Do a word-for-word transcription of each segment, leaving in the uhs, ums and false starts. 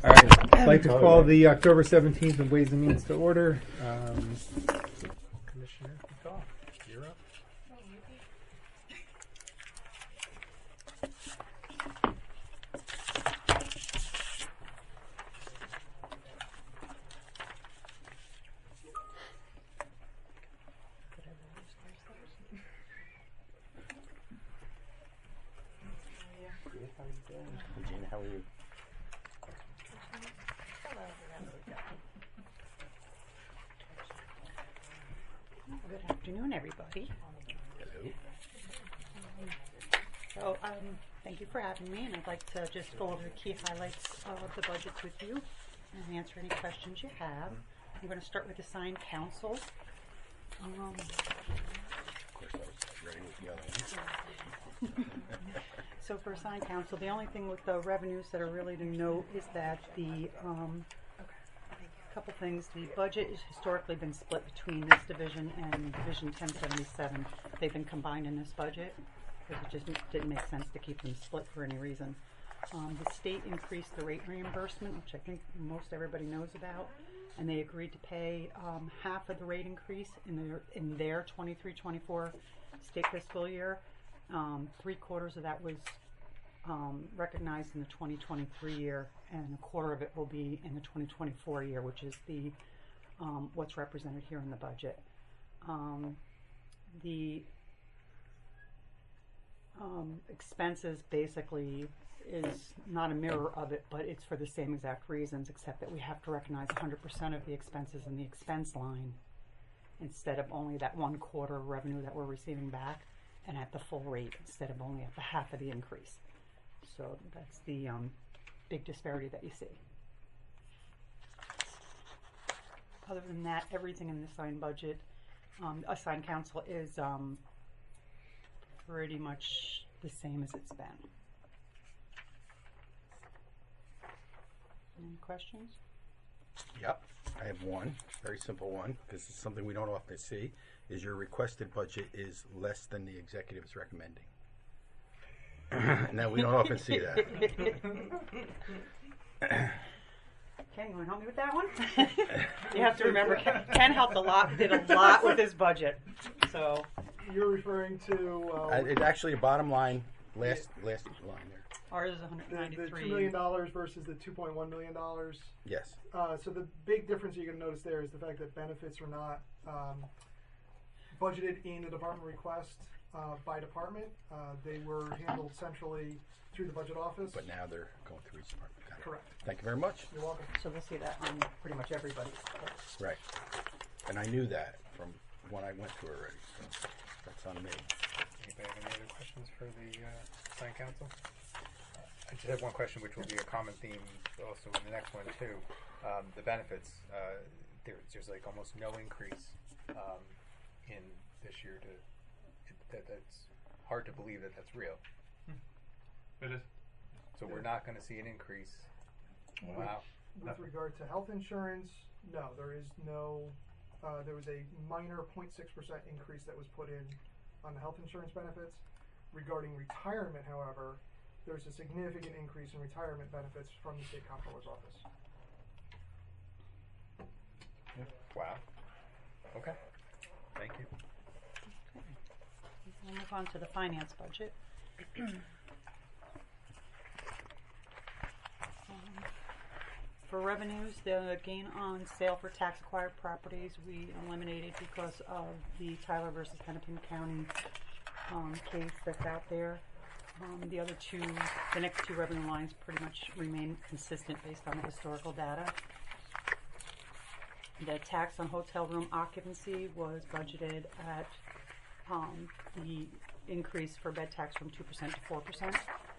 All right, I'd like to call the October seventeenth of Ways and Means to order. Um, Commissioner Goff, you're up. Regina, how are you? Good afternoon, everybody. Hello. So, um, thank you for having me, and I'd like to just go over the key highlights of the budgets with you and answer any questions you have. I'm going to start with assigned council. Um, Of course, I was ready with the other one. so for assigned council, the only thing with the revenues that are really to note is that the um, couple things. The budget has historically been split between this division and Division ten seventy-seven. They've been combined in this budget because it just didn't make sense to keep them split for any reason. Um, the state increased the rate reimbursement, which I think most everybody knows about, and they agreed to pay um, half of the rate increase in their in their twenty-three twenty-four state fiscal year. Um, three quarters of that was Um, recognized in the twenty twenty-three year, and a quarter of it will be in the twenty twenty-four year, which is the um, what's represented here in the budget. Um, the um, expenses basically is not a mirror of it, but it's for the same exact reasons, except that we have to recognize one hundred percent of the expenses in the expense line instead of only that one quarter of revenue that we're receiving back, and at the full rate instead of only at the half of the increase. So that's the um, big disparity that you see. Other than that, everything in the assigned budget, um, assigned council is um, pretty much the same as it's been. Any questions? Yep, I have one, very simple one, because it's something we don't often see, is your requested budget is less than the executive is recommending. Now, we don't often see that. Ken, you want to help me with that one? You have to remember, Ken, Ken helped a lot, did a lot with his budget. So you're referring to uh, Uh, it's actually a bottom line, last last line there. ours is one hundred the, the ninety-three. two million dollars versus the two point one million dollars. Yes. Uh, so the big difference you're going to notice there is the fact that benefits are not um, budgeted in the department request uh, by department. Uh, they were handled centrally through the budget office. But now they're going through each department. Got it. Correct. Thank you very much. You're welcome. So we'll see that on pretty much everybody's. Right. And I knew that from when I went through already, so that's on me. Anybody have any other questions for the uh, assigned council? I just have one question, which will be a common theme also in the next one too. Um, the benefits, uh, there, there's like almost no increase um, in this year. To it, that, that's hard to believe that that's real. It is. So we're not going to see an increase. Wow. With regard to health insurance, no, there is no. Uh, there was a minor zero point six percent increase that was put in on the health insurance benefits. Regarding retirement, however, there's a significant increase in retirement benefits from the state comptroller's office. Wow. Okay. Thank you. We'll move on to the finance budget. um, for revenues, the gain on sale for tax acquired properties we eliminated because of the Tyler versus Hennepin County um, case that's out there. Um, the other two, the next two revenue lines pretty much remain consistent based on the historical data. The tax on hotel room occupancy was budgeted at um, the increase for bed tax from two percent to four percent.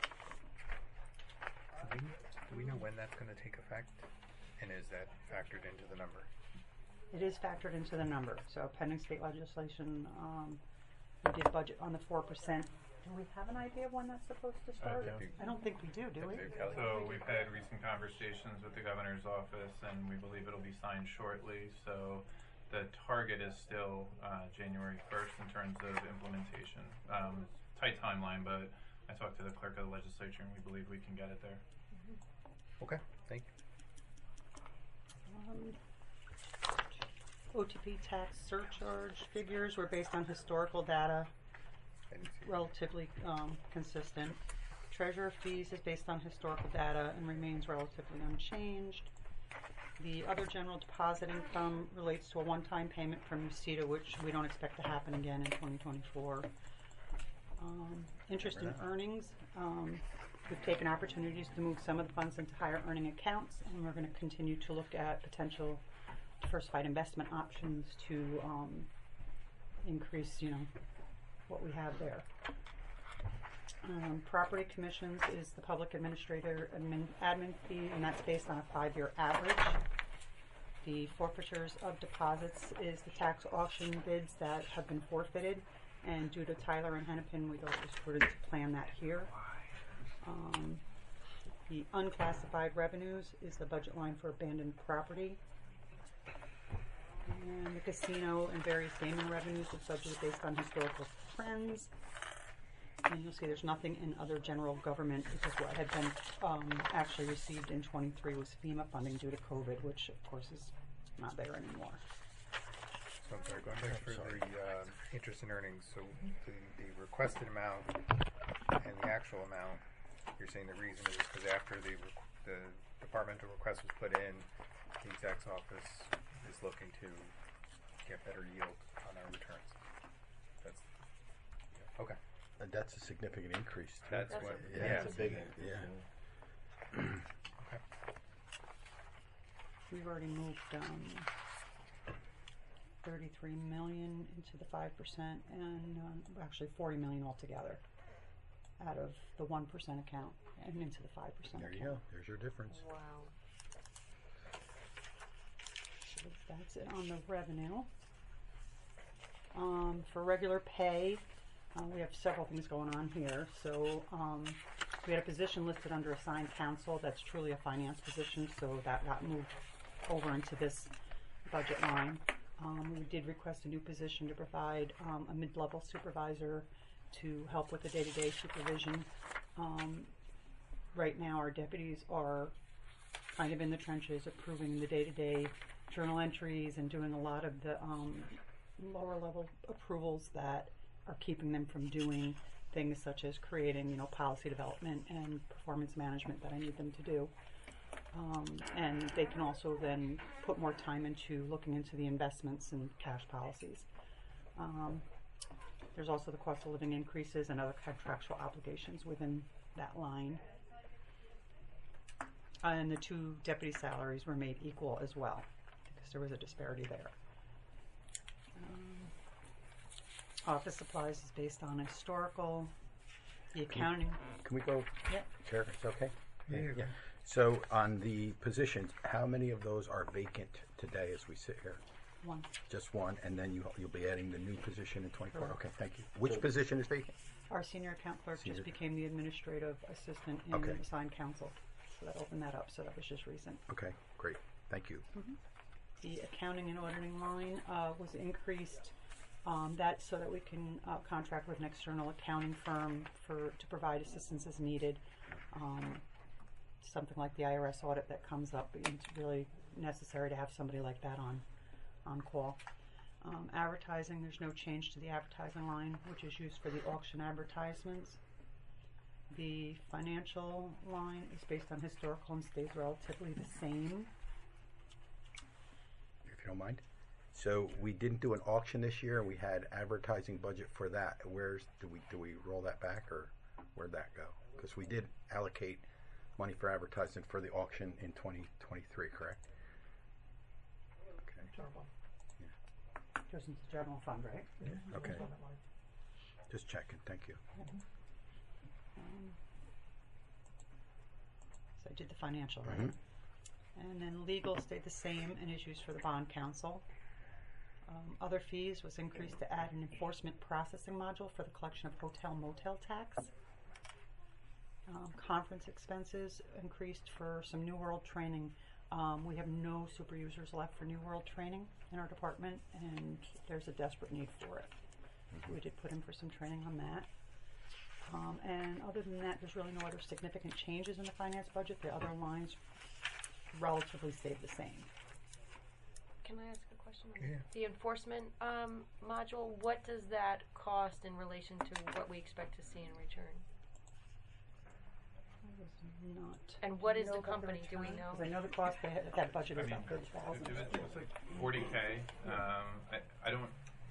Do we, do we know when that's going to take effect? And is that factored into the number? It is factored into the number. So pending state legislation, um, we did budget on the four percent. Do we have an idea of when that's supposed to start? Uh, I don't think we do, do we? So we've had recent conversations with the governor's office, and we believe it'll be signed shortly. So the target is still uh, January first in terms of implementation. Um, tight timeline, but I talked to the clerk of the legislature, and we believe we can get it there. Okay, thank you. property tax surcharge figures were based on historical data, I didn't see that. relatively um, consistent. Treasurer fees is based on historical data and remains relatively unchanged. The other general deposit income relates to a one-time payment from UCETA, which we don't expect to happen again in twenty twenty-four. Um, interest in earnings, um, we've taken opportunities to move some of the funds into higher earning accounts, and we're going to continue to look at potential diversified investment options to um, increase, you know, what we have there. Um, property commissions is the public administrator admin, admin fee, and that's based on a five-year average. The forfeitures of deposits is the tax auction bids that have been forfeited, and due to Tyler and Hennepin, we've also started to plan that here. Um, the unclassified revenues is the budget line for abandoned property. And the casino and various gaming revenues is budgeted based on historical trends. And you'll see there's nothing in other general government, because what had been um, actually received in twenty-three was FEMA funding due to COVID, which of course is not there anymore. So I'm sorry, going back for the um, interest and earnings, so the, the requested amount and the actual amount, you're saying the reason is because after the requ- the departmental request was put in, the exec's office is looking to get better yield on our returns. That's, okay. Uh, That's a significant increase. too. That's That's what, a- yeah. That's a big, yeah. Okay. We've already moved um, thirty-three million into the five percent, and um, actually forty million altogether out of the one percent account and into the five percent There account. you go. There's your difference. Wow. So that's it on the revenue. Um, for regular pay, uh, we have several things going on here. So um, we had a position listed under assigned counsel that's truly a finance position, so that got moved over into this budget line. Um, we did request a new position to provide um, a mid-level supervisor to help with the day-to-day supervision. Um, right now, our deputies are kind of in the trenches, approving the day-to-day journal entries and doing a lot of the um, lower-level approvals that are keeping them from doing things such as creating, you know, policy development and performance management that I need them to do. Um, and they can also then put more time into looking into the investments and cash policies. Um, there's also the cost of living increases and other contractual obligations within that line. Uh, and the two deputy salaries were made equal as well, because there was a disparity there. Um, office supplies is based on historical. The accounting. Can we go? Yeah. Chair, it's okay? Yeah, yeah, Yeah. So on the positions, how many of those are vacant today as we sit here? One. Just one, and then you, you'll be adding the new position in twenty-four? Correct. Okay, thank you. Which position is vacant? Our senior account clerk Senior- just became the administrative assistant in Okay. assigned counsel. So that opened that up, so that was just recent. Okay, great. Thank you. The accounting and auditing line uh, was increased, um, that so that we can uh, contract with an external accounting firm for to provide assistance as needed. Um, something like the I R S audit that comes up, it's really necessary to have somebody like that on on call. Um, advertising, there's no change to the advertising line, which is used for the auction advertisements. The financial line is based on historical and stays relatively the same. If you don't mind. So we didn't do an auction this year. We had advertising budget for that. Where's, do we, do we roll that back, or where'd that go? Because we did allocate money for advertising for the auction in twenty twenty-three, correct? Okay. General. Goes into the general fund, right? Okay. It's on that line. Just checking. Thank you. Um, so I did the financial, right? Mhm. And then legal stayed the same and is used for the bond counsel. Um, other fees was increased to add an enforcement processing module for the collection of hotel motel tax. Um, conference expenses increased for some New World training. Um, we have no super users left for New World training in our department, and there's a desperate need for it. We did put in for some training on that. Um, and other than that, there's really no other significant changes in the finance budget. The other lines relatively stayed the same. Can I ask a question? question? Yeah. The enforcement um, module, what does that cost in relation to what we expect to see in return? I was not. And what Do you is know the about company? Do we return? know? 'Cause I know the cost, they had- that budget I is mean, about thirty it, thousand. it was, it was like forty K. Um, I, I don't,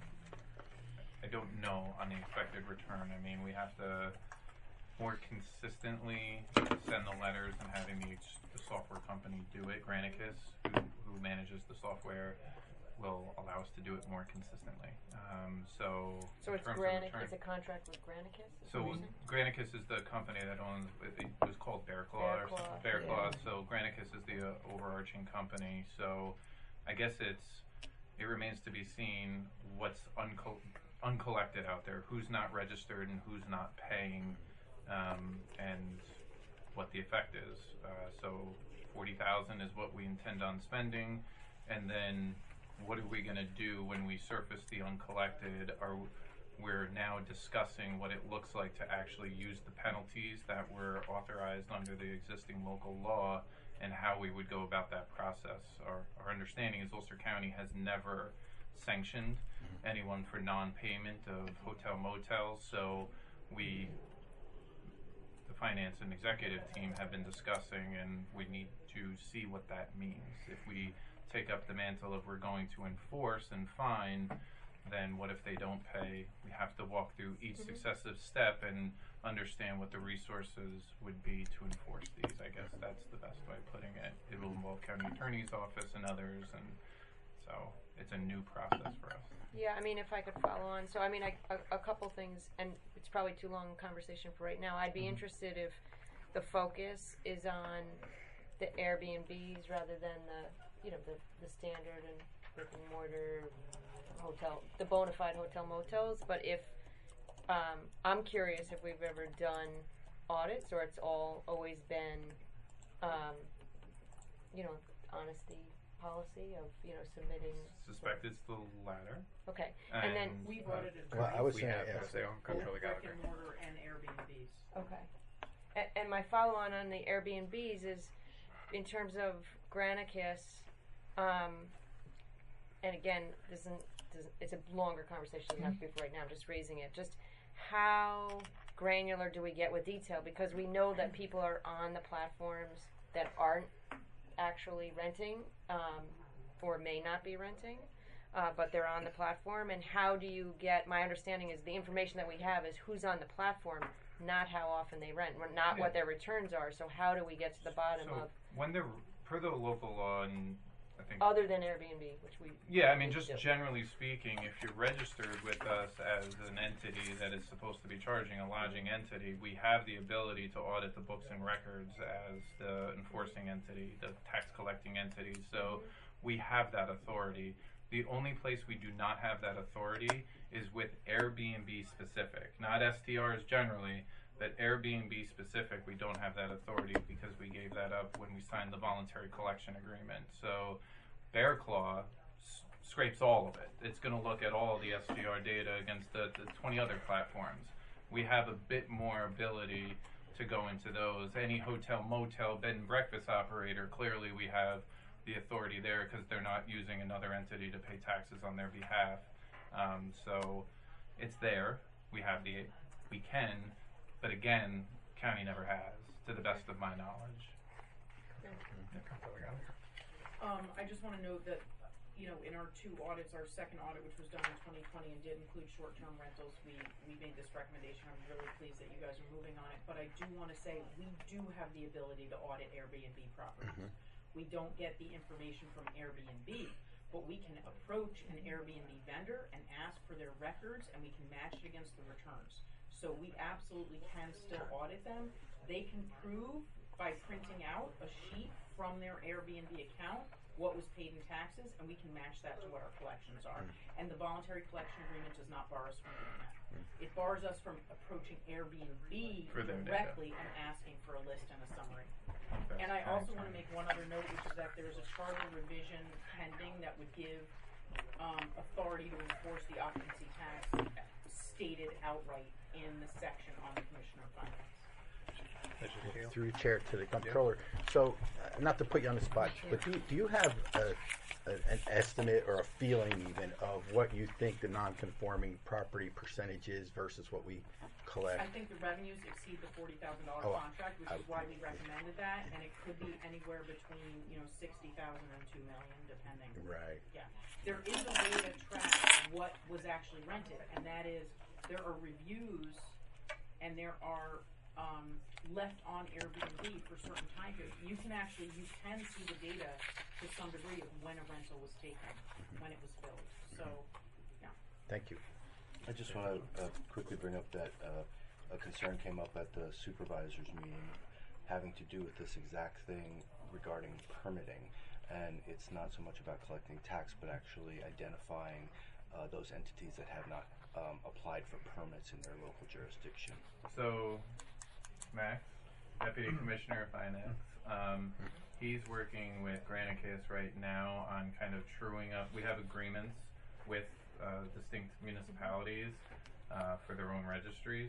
I don't know on the expected return. I mean, we have to more consistently send the letters and having the, the software company do it. Granicus, who, who manages the software, will allow us to do it more consistently. Um, so, So in it's terms of Granicus, return- it's a contract with Granicus? is So what you're saying? Granicus is the company that owns. It, it was called Bear Claw or Bear Claw, something. Bear yeah. Claw. So Granicus is the uh, overarching company. So I guess it's it remains to be seen what's unco- uncollected out there, who's not registered and who's not paying, um, and what the effect is. Uh, so forty thousand is what we intend on spending, and then what are we going to do when we surface the uncollected? Are we're now discussing what it looks like to actually use the penalties that were authorized under the existing local law and how we would go about that process. Our, our understanding is Ulster County has never sanctioned anyone for non-payment of hotel motels, so we, the finance and executive team, have been discussing, and we need to see what that means. If we take up the mantle of we're going to enforce and fine, then what if they don't pay? We have to walk through each Mhm. successive step and understand what the resources would be to enforce these. I guess that's the best way of putting it. It will involve county attorney's office and others, and so it's a new process for us. Yeah, I mean, if I could follow on. So, I mean, I, a, a couple things, and it's probably too long a conversation for right now. I'd be Mhm. interested if the focus is on the Airbnbs rather than the, you know, the, the standard and brick and mortar hotel, the bona fide hotel motels. But if, um, I'm curious if we've ever done audits or it's all always been, um, you know, honesty policy of, you know, submitting. Suspect it's the latter. Okay, and, then And, We've uh, audited Well, I was We saying, have, yeah. because they own both Control brick Gallagher. and mortar and Airbnbs. okay, and, and my follow on on the Airbnbs is in terms of Granicus, um, and again, this isn't, this, it's a longer conversation. It doesn't have to be for right now. I'm just raising it. Just how granular do we get with detail? Because we know that people are on the platforms that aren't actually renting, um, or may not be renting, uh, but they're on the platform. And how do you get? My understanding is the information that we have is who's on the platform, not how often they rent, not Yeah. what their returns are. So how do we get to the bottom so of when they're per the local law, and I think other than Airbnb, which we yeah, I mean, we just do. generally speaking, if you're registered with us as an entity that is supposed to be charging a lodging entity, we have the ability to audit the books and records as the enforcing entity, the tax collecting entity. So we have that authority. The only place we do not have that authority is with Airbnb specific, not S T Rs generally, but Airbnb specific. We don't have that authority because we gave that up when we signed the voluntary collection agreement. So Bear Claw s- scrapes all of it. It's going to look at all the S T R data against the, the twenty other platforms. We have a bit more ability to go into those. Any hotel, motel, bed and breakfast operator, clearly we have the authority there because they're not using another entity to pay taxes on their behalf. Um, so it's there. We have the, we can, but again, county never has, to the best of my knowledge. Um, I just wanna note that, you know, in our two audits, our second audit, which was done in twenty twenty and did include short-term rentals, we, we made this recommendation. I'm really pleased that you guys are moving on it, but I do wanna say, we do have the ability to audit Airbnb properties. We don't get the information from Airbnb, but we can approach an Airbnb vendor and ask for their records, and we can match it against the returns. So we absolutely can still audit them. They can prove by printing out a sheet from their Airbnb account what was paid in taxes, and we can match that to what our collections are. And the voluntary collection agreement does not bar us from doing that. It bars us from approaching Airbnb For their data. directly and asking for a list and a summary. And I also want to make one other note, which is that there's a charter revision pending that would give um, authority to enforce the occupancy tax stated outright in the section on the Commissioner of Finance. through the chair to the comptroller. So, uh, not to put you on the spot, but do, do you have a, a, an estimate or a feeling even of what you think the non-conforming property percentage is versus what we collect? I think the revenues exceed the forty thousand dollar Oh, contract, which I is would why think, we yeah. recommended that, and it could be anywhere between, you know, sixty thousand and two million, depending. Right. Yeah. There is a way to track what was actually rented, and that is, there are reviews, and there are, um, left on Airbnb for certain time periods. You can actually, you can see the data to some degree of when a rental was taken, when it was filled, so, yeah. Thank you. I just want to uh, quickly bring up that uh, a concern came up at the supervisors meeting having to do with this exact thing regarding permitting. And it's not so much about collecting tax, but actually identifying uh, those entities that have not um, applied for permits in their local jurisdiction. So, Max, Deputy Commissioner of Finance, um, he's working with Granicus right now on kind of truing up. We have agreements with uh, distinct municipalities uh, for their own registries.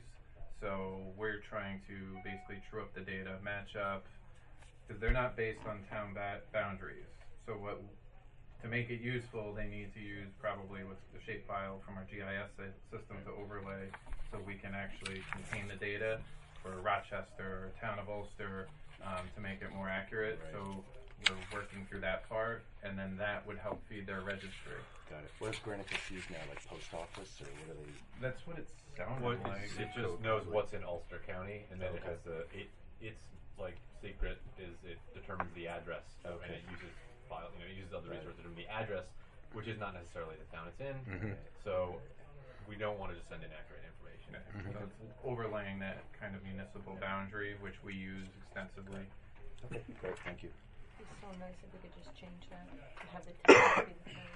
So we're trying to basically true up the data, match up, because they're not based on town ba- boundaries. So what, to make it useful, they need to use probably what's the shapefile from our G I S system to overlay, so we can actually contain the data for Rochester or Town of Ulster um, to make it more accurate. Right. So we're working through that part, and then that would help feed their registry. Got it. What does Granicus use now, like post office, or what are they? That's what it sounded Well, like. it just knows what's in Ulster County, and then it Okay. has the it. It's like secret is it determines the address, so, and Okay. it uses file. You know, it uses other Right. resources to determine the address, which is not necessarily the town it's in. Mhm. So we don't want to just send inaccurate information. So it's overlaying that kind of municipal boundary, which we use extensively. Okay, great. Thank you. It'd be so nice if we could just change that to have the tax be the same.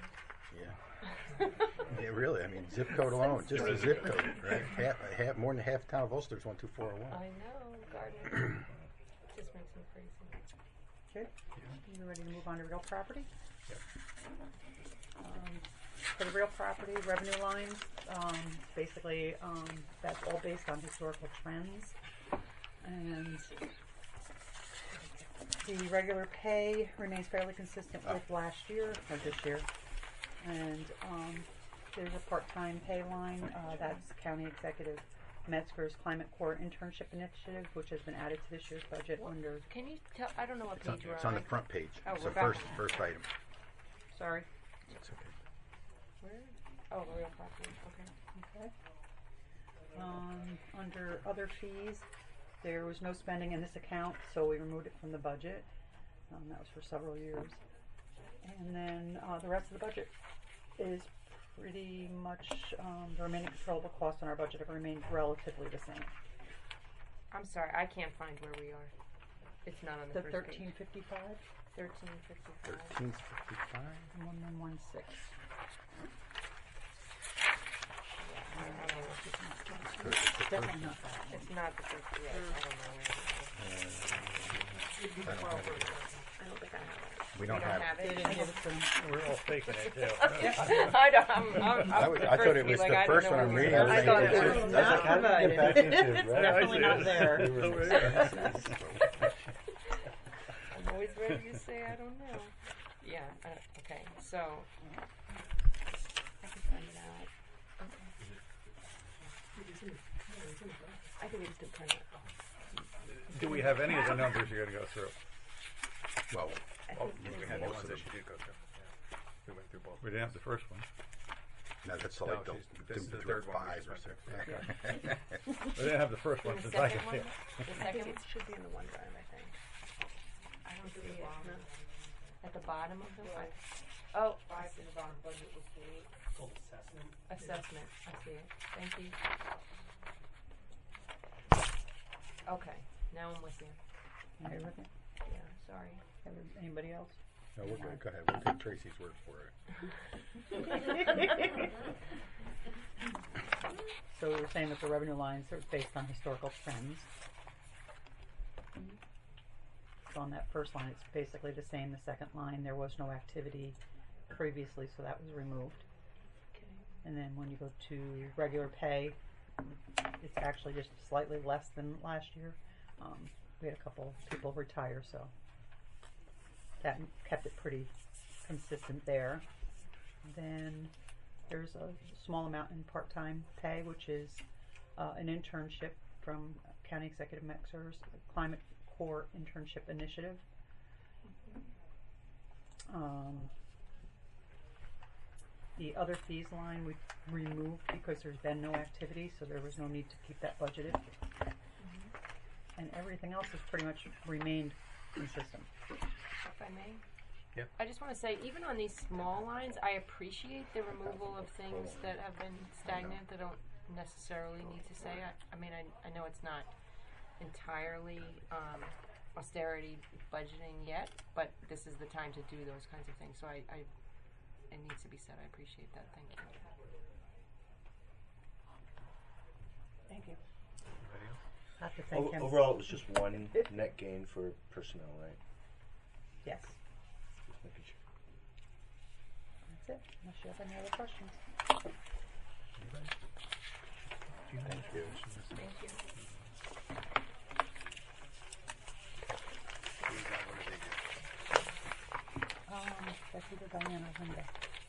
Yeah. Yeah, really. I mean, zip code alone, just the zip code, right? Half, half, more than half town of Ulster is one two four zero one. I know, Gardner. It just makes me crazy. Okay, you ready to move on to real property? Um, for the real property revenue lines, um, basically, um, that's all based on historical trends. And the regular pay remains fairly consistent with last year, or this year. And, um, there's a part-time pay line, uh, that's County Executive Metzger's Climate Corps Internship Initiative, which has been added to this year's budget under, Can you tell, I don't know what It's on, page we're it's on the on. front page. Oh, It's we're the back first, on that. first item. sorry, It's okay. Where? Oh, the real property, okay. okay. Um, under other fees, there was no spending in this account, so we removed it from the budget. Um, that was for several years. And then, uh, the rest of the budget is pretty much, um, the remaining controllable costs in our budget have remained relatively the same. I'm sorry, I can't find where we are. It's not on the, The first thirteen page. fifty-five, Thirteen fifty-five. Thirteen fifty-five. one one one six. Definitely not that. It's not the first, yeah, I don't know where it is. I don't have it here. I don't think I have it. We don't have it. They it. didn't give it to me. We're all faking it too. I don't, I'm, I'm, I I'm would- the I thought first it to be was like, the I don't first know one I'm where reading. we I are. was I thought it thinking, was it's- not provided. It's definitely not there. I'm always ready to say I don't know. Yeah, uh, okay, so, I can find it out. Okay. I think it's good print it. Do we have any of the numbers you're going to go through? Well, I Oh, think we it's had the Most ones of that them. she did go through. Yeah. We went through both. We didn't have the first one. no, that's No, like the, she's- this is the the third one we five just or went six. through. We didn't have the first one The since I second could one? see it. The I second think one should be in the OneDrive, I think. I don't see it, no. At the bottom of the one? Oh, I Five see. in the bottom budget was paid. Assessment, I see it. Thank you. Okay, now I'm with you. Are you with me? Yeah, sorry. Every- Anybody else? No, we're good. Go ahead. We'll take Tracy's word for it. So we were saying that the revenue lines are based on historical trends. So on that first line, it's basically the same. The second line, there was no activity previously, so that was removed. Okay. And then when you go to regular pay, it's actually just slightly less than last year. Um, we had a couple people retire, so that m- kept it pretty consistent there. Then there's a small amount in part-time pay, which is uh, an internship from County Executive Mexer's Climate Corps Internship Initiative. Um, the other fees line we removed because there's been no activity, so there was no need to keep that budgeted. And everything else has pretty much remained consistent. If I may? Yep. I just want to say, even on these small lines, I appreciate the removal of things that have been stagnant that don't necessarily need to say. I, I mean, I, I know it's not entirely um, austerity budgeting yet, but this is the time to do those kinds of things. So I, I it needs to be said. I appreciate that. Thank you. Thank you. Anybody else? I have to thank O- him. overall, it was just one net gain for personnel, right? Yes, Just making sure. that's it. Unless you have any other questions. Anybody? Thank you. Thank you. Who's that? What do they do? Um, that's either Diana or Linda.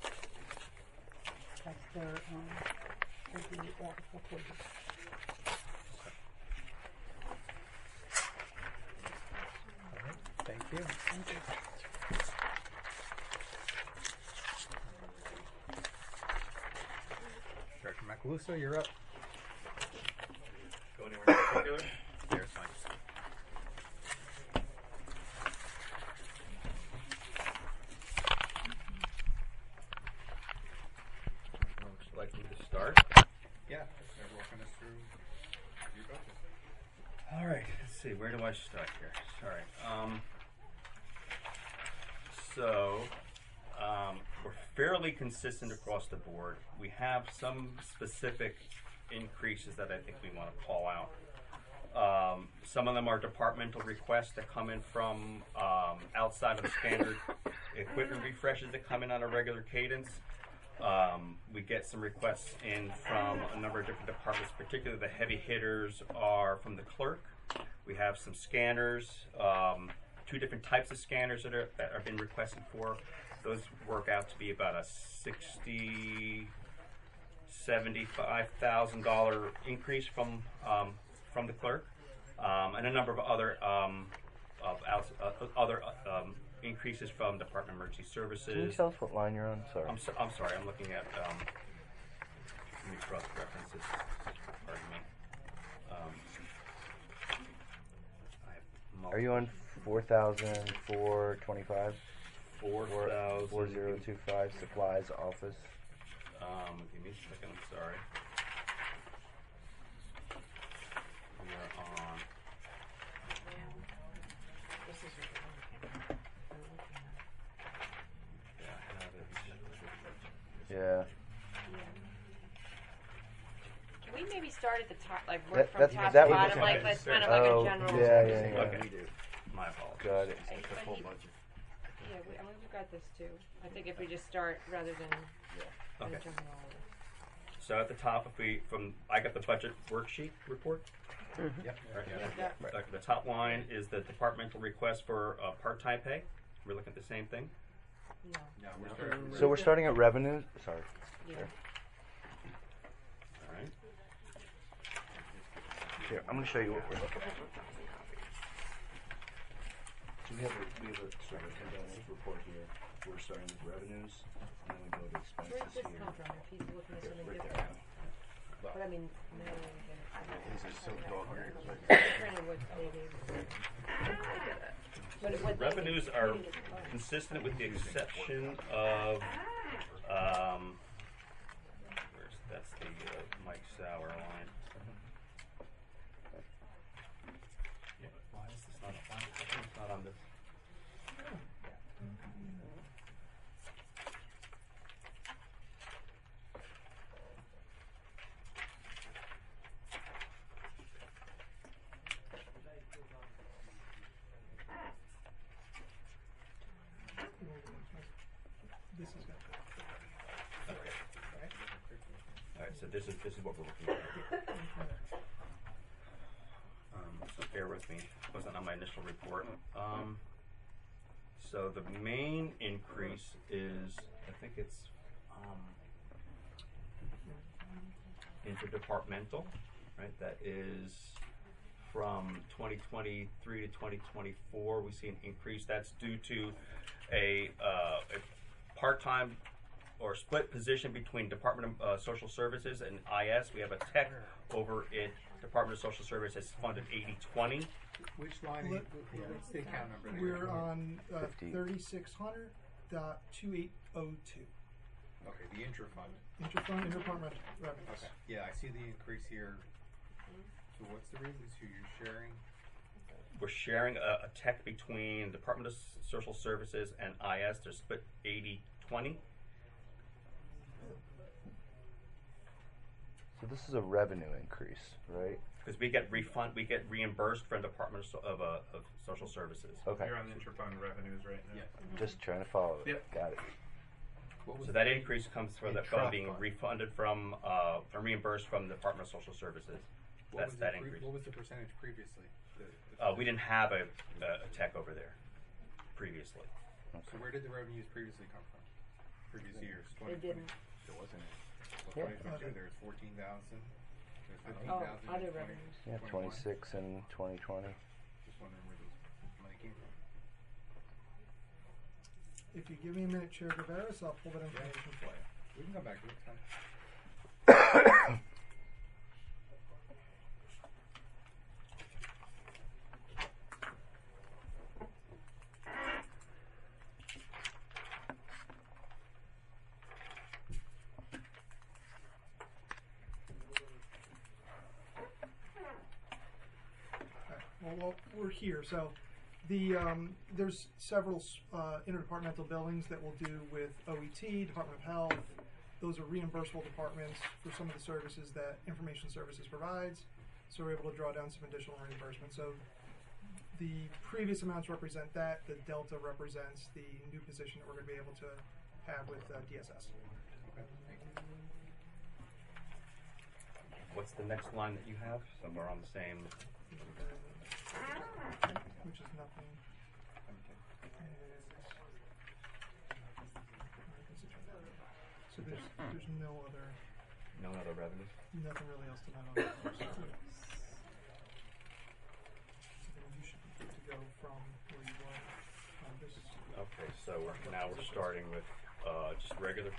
That's their, um, they do all the full pages. All right. Thank you. Thank you. Director Macaluso, you're up. Go anywhere in particular? There's fine. Would you like me to start? Yeah. They're walking us through your budget. All right, let's see, where do I start here? Sorry. Um, so, um, we're fairly consistent across the board. We have some specific increases that I think we want to call out. Um, some of them are departmental requests that come in from um, outside of the standard equipment refreshes that come in on a regular cadence. Um, we get some requests in from a number of different departments, particularly the heavy hitters are from the clerk. We have some scanners, um, two different types of scanners that are that have been requested for. Those work out to be about a sixty, seventy-five thousand dollar increase from um, from the clerk, um, and a number of other um, of outs, uh, other uh, um, increases from Department of Emergency Services. Can you tell us what line you're on? Sorry. I'm, so, I'm sorry, I'm looking at um, let me cross references. Pardon me. Um, I have Are you on four thousand four twenty-five? four Four thousand? zero two five supplies office. Um, give me a second. I'm sorry. We are on. This is your camera. Yeah, I have it. Yeah. Can we maybe start at the top, like work That- from that's- top that to was- bottom, like okay. that's kind of Oh, like a general. yeah, yeah, yeah. Okay. My apologies. Got it. I- but he- Yeah, we, I mean, we've got this too. I think if we just start rather than than Okay. jumping all over. So at the top, if we from I got the budget worksheet report. Yep. Right. Yeah, that- Right. Uh, The top line is the departmental request for uh, part-time pay. We're looking at the same thing. No. No, we're starting. So we're starting at revenues. Sorry. Yeah. All right. Here, I'm going to show you what we're looking at. So we have a, we have a sort of a condensed report here. We're starting with revenues, and then we go to expenses Where's this here. come from? If he's looking at Yeah, something right different. there. But I mean, no, His is so dog eared. printed what maybe. But what they- Revenues they are didn't get the phone. consistent with the exception of, um, where's, that's the uh, Mike Sauer line. Yeah, why is this not, why is this not on this? This is good. Okay. All right, so this is, this is what we're looking at. Um, so bear with me. But wasn't on my initial report. Um, so the main increase is, I think it's um, interdepartmental, right? That is from twenty twenty-three to twenty twenty-four. We see an increase. That's due to a, uh, a part-time or split position between Department of uh, Social Services and I S. We have a tech over at Department of Social Services funded eighty twenty. Which line? Are you, what's the account number? that We're you're- on uh, fifty. thirty-six hundred dot two eight oh two. Okay, the intra-fund. Interfund, interdepartmental revenues. Okay. Yeah, I see the increase here. So what's the reason? So you're sharing? We're sharing a, a tech between Department of S- Social Services and I S. They're split eighty twenty. So this is a revenue increase, right? Because we get refund, we get reimbursed from Department of, So- of, uh, of Social Services. Okay. You're on the interfund revenues right now. Yeah. Just trying to follow it. Yep. Got it. What was So that increase comes from the, from being Intra-fund. refunded from, uh, or reimbursed from the Department of Social Services. What That's was that the pre- increase. What was the percentage previously? The, the Uh, we didn't have a, a tech over there previously. So where did the revenues previously come from? Previous years? They didn't. There wasn't any. Yeah. twenty twenty-two, there was fourteen thousand. There's fifteen Oh, thousand. other revenues. Yeah, twenty-six and twenty twenty. Just wondering where those money came from. If you give me a minute, Chair Guevara, I'll pull that information for you. We can come back to it. It's fine. Okay. Well, well, we're here. So, the um, there's several uh, interdepartmental billings that we'll do with O E T, Department of Health. Those are reimbursable departments for some of the services that Information Services provides. So we're able to draw down some additional reimbursement. So the previous amounts represent that. The delta represents the new position that we're going to be able to have with uh, D S S. Okay, thank you. What's the next line that you have? Somewhere on the same. Which is nothing. So there's there's no other No other revenue. nothing really else to note on that. So then you should be good to go from where you were. Um, this is Okay, so we're, now we're starting with uh, just regular.